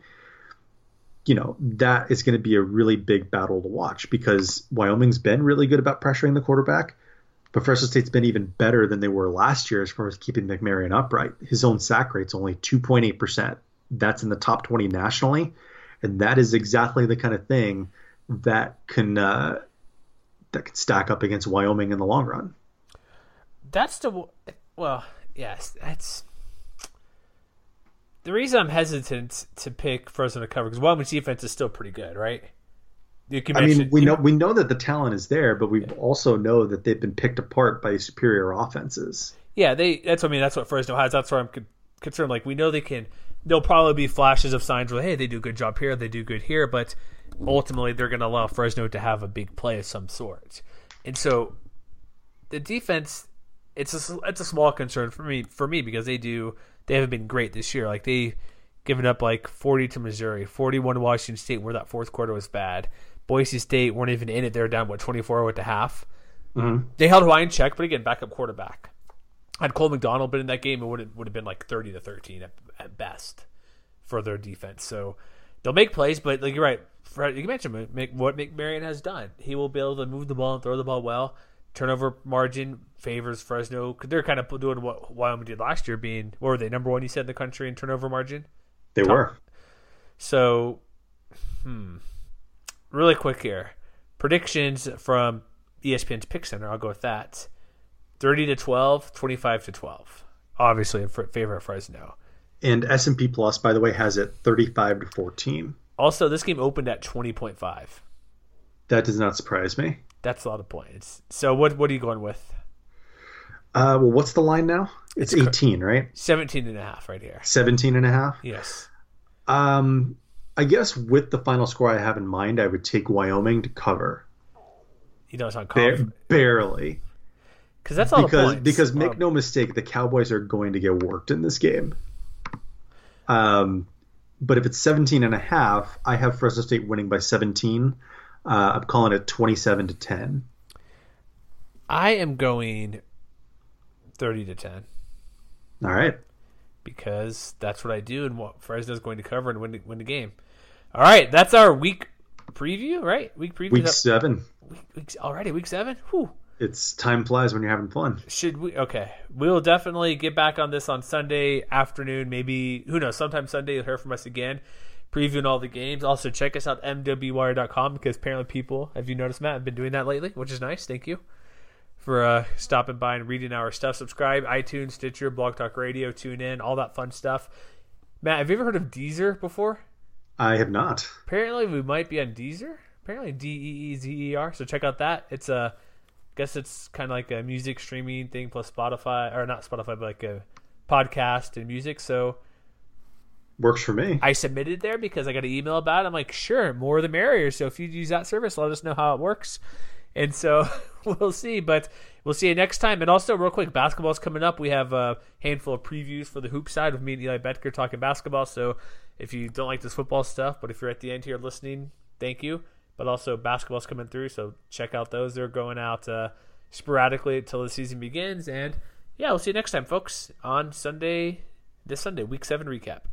you know, that is going to be a really big battle to watch because Wyoming's been really good about pressuring the quarterback, but Fresno State's been even better than they were last year as far as keeping McMarion upright. His own sack rate's only two point eight percent. That's in the top twenty nationally, and that is exactly the kind of thing that can uh, that can stack up against Wyoming in the long run. That's the well, yes, that's the reason I'm hesitant to pick Fresno to cover because Wyoming's defense is still pretty good, right? You can I mean, mention- we you- know we know that the talent is there, but we also know that they've been picked apart by superior offenses. Yeah, they. That's what I mean. That's what Fresno has. That's where I'm con- concerned. Like we know they can. There'll probably be flashes of signs where hey, they do a good job here, they do good here, but ultimately they're going to allow Fresno to have a big play of some sort. And so the defense, it's a it's a small concern for me for me because they do they haven't been great this year. Like they given up like forty to Missouri, forty-one to Washington State, where that fourth quarter was bad. Boise State weren't even in it; they were down what twenty-four at the half. Mm-hmm. They held Hawaii in check, but again, backup quarterback. Had Cole McDonald been in that game, it would have, would have been like thirty to thirteen at, at best for their defense. So they'll make plays, but like you're right, Fred, you mentioned make, what McMarion has done. He will be able to move the ball and throw the ball well. turnover margin favors Fresno. They're kind of doing what Wyoming did last year, being, what were they, number one, you said, in the country in turnover margin? They Top. were. So, hmm. Really quick here. Predictions from E S P N's Pick Center. I'll go with that. thirty to twelve, twenty-five to twelve. Obviously in favor of Fresno. And S and P Plus, by the way, has it thirty-five to fourteen. Also, this game opened at twenty point five. That does not surprise me. That's a lot of points. So what what are you going with? Uh, well, what's the line now? It's, it's eighteen, right? seventeen and a half right here. seventeen and a half? Yes. Um, I guess with the final score I have in mind, I would take Wyoming to cover. You know it's on Ba- barely. Because that's all because, the points. Because make um, no mistake, the Cowboys are going to get worked in this game. Um, but if it's seventeen and a half, I have Fresno State winning by seventeen. Uh, I'm calling it twenty-seven to ten. I am going thirty to ten. All right. Because that's what I do and what Fresno's going to cover and win the, win the game. All right, that's our week preview, right? Week preview. Week that, seven. Week, week, already, week seven? Whew. It's time flies when you're having fun. Should we? Okay. We'll definitely get back on this on Sunday afternoon. Maybe, who knows, sometime Sunday you'll hear from us again, previewing all the games. Also, check us out, M W wire dot com, because apparently people, have you noticed, Matt, have been doing that lately, which is nice. Thank you for uh, stopping by and reading our stuff. Subscribe, iTunes, Stitcher, Blog Talk Radio, tune in, all that fun stuff. Matt, have you ever heard of Deezer before? I have not. Apparently we might be on Deezer. Apparently D E E Z E R. So check out that. It's a, I guess it's kind of like a music streaming thing plus Spotify, or not Spotify, but like a podcast and music. So works for me. I submitted there because I got an email about it. I'm like, sure, more the merrier. So if you use that service, let us know how it works. And so we'll see, but we'll see you next time. And also, real quick, basketball's coming up. We have a handful of previews for the hoop side with me and Eli Betker talking basketball. So if you don't like this football stuff, but if you're at the end here listening, thank you. But also, basketball's coming through, so check out those. They're going out uh, sporadically until the season begins. And yeah, we'll see you next time, folks, on Sunday, this Sunday, week seven recap.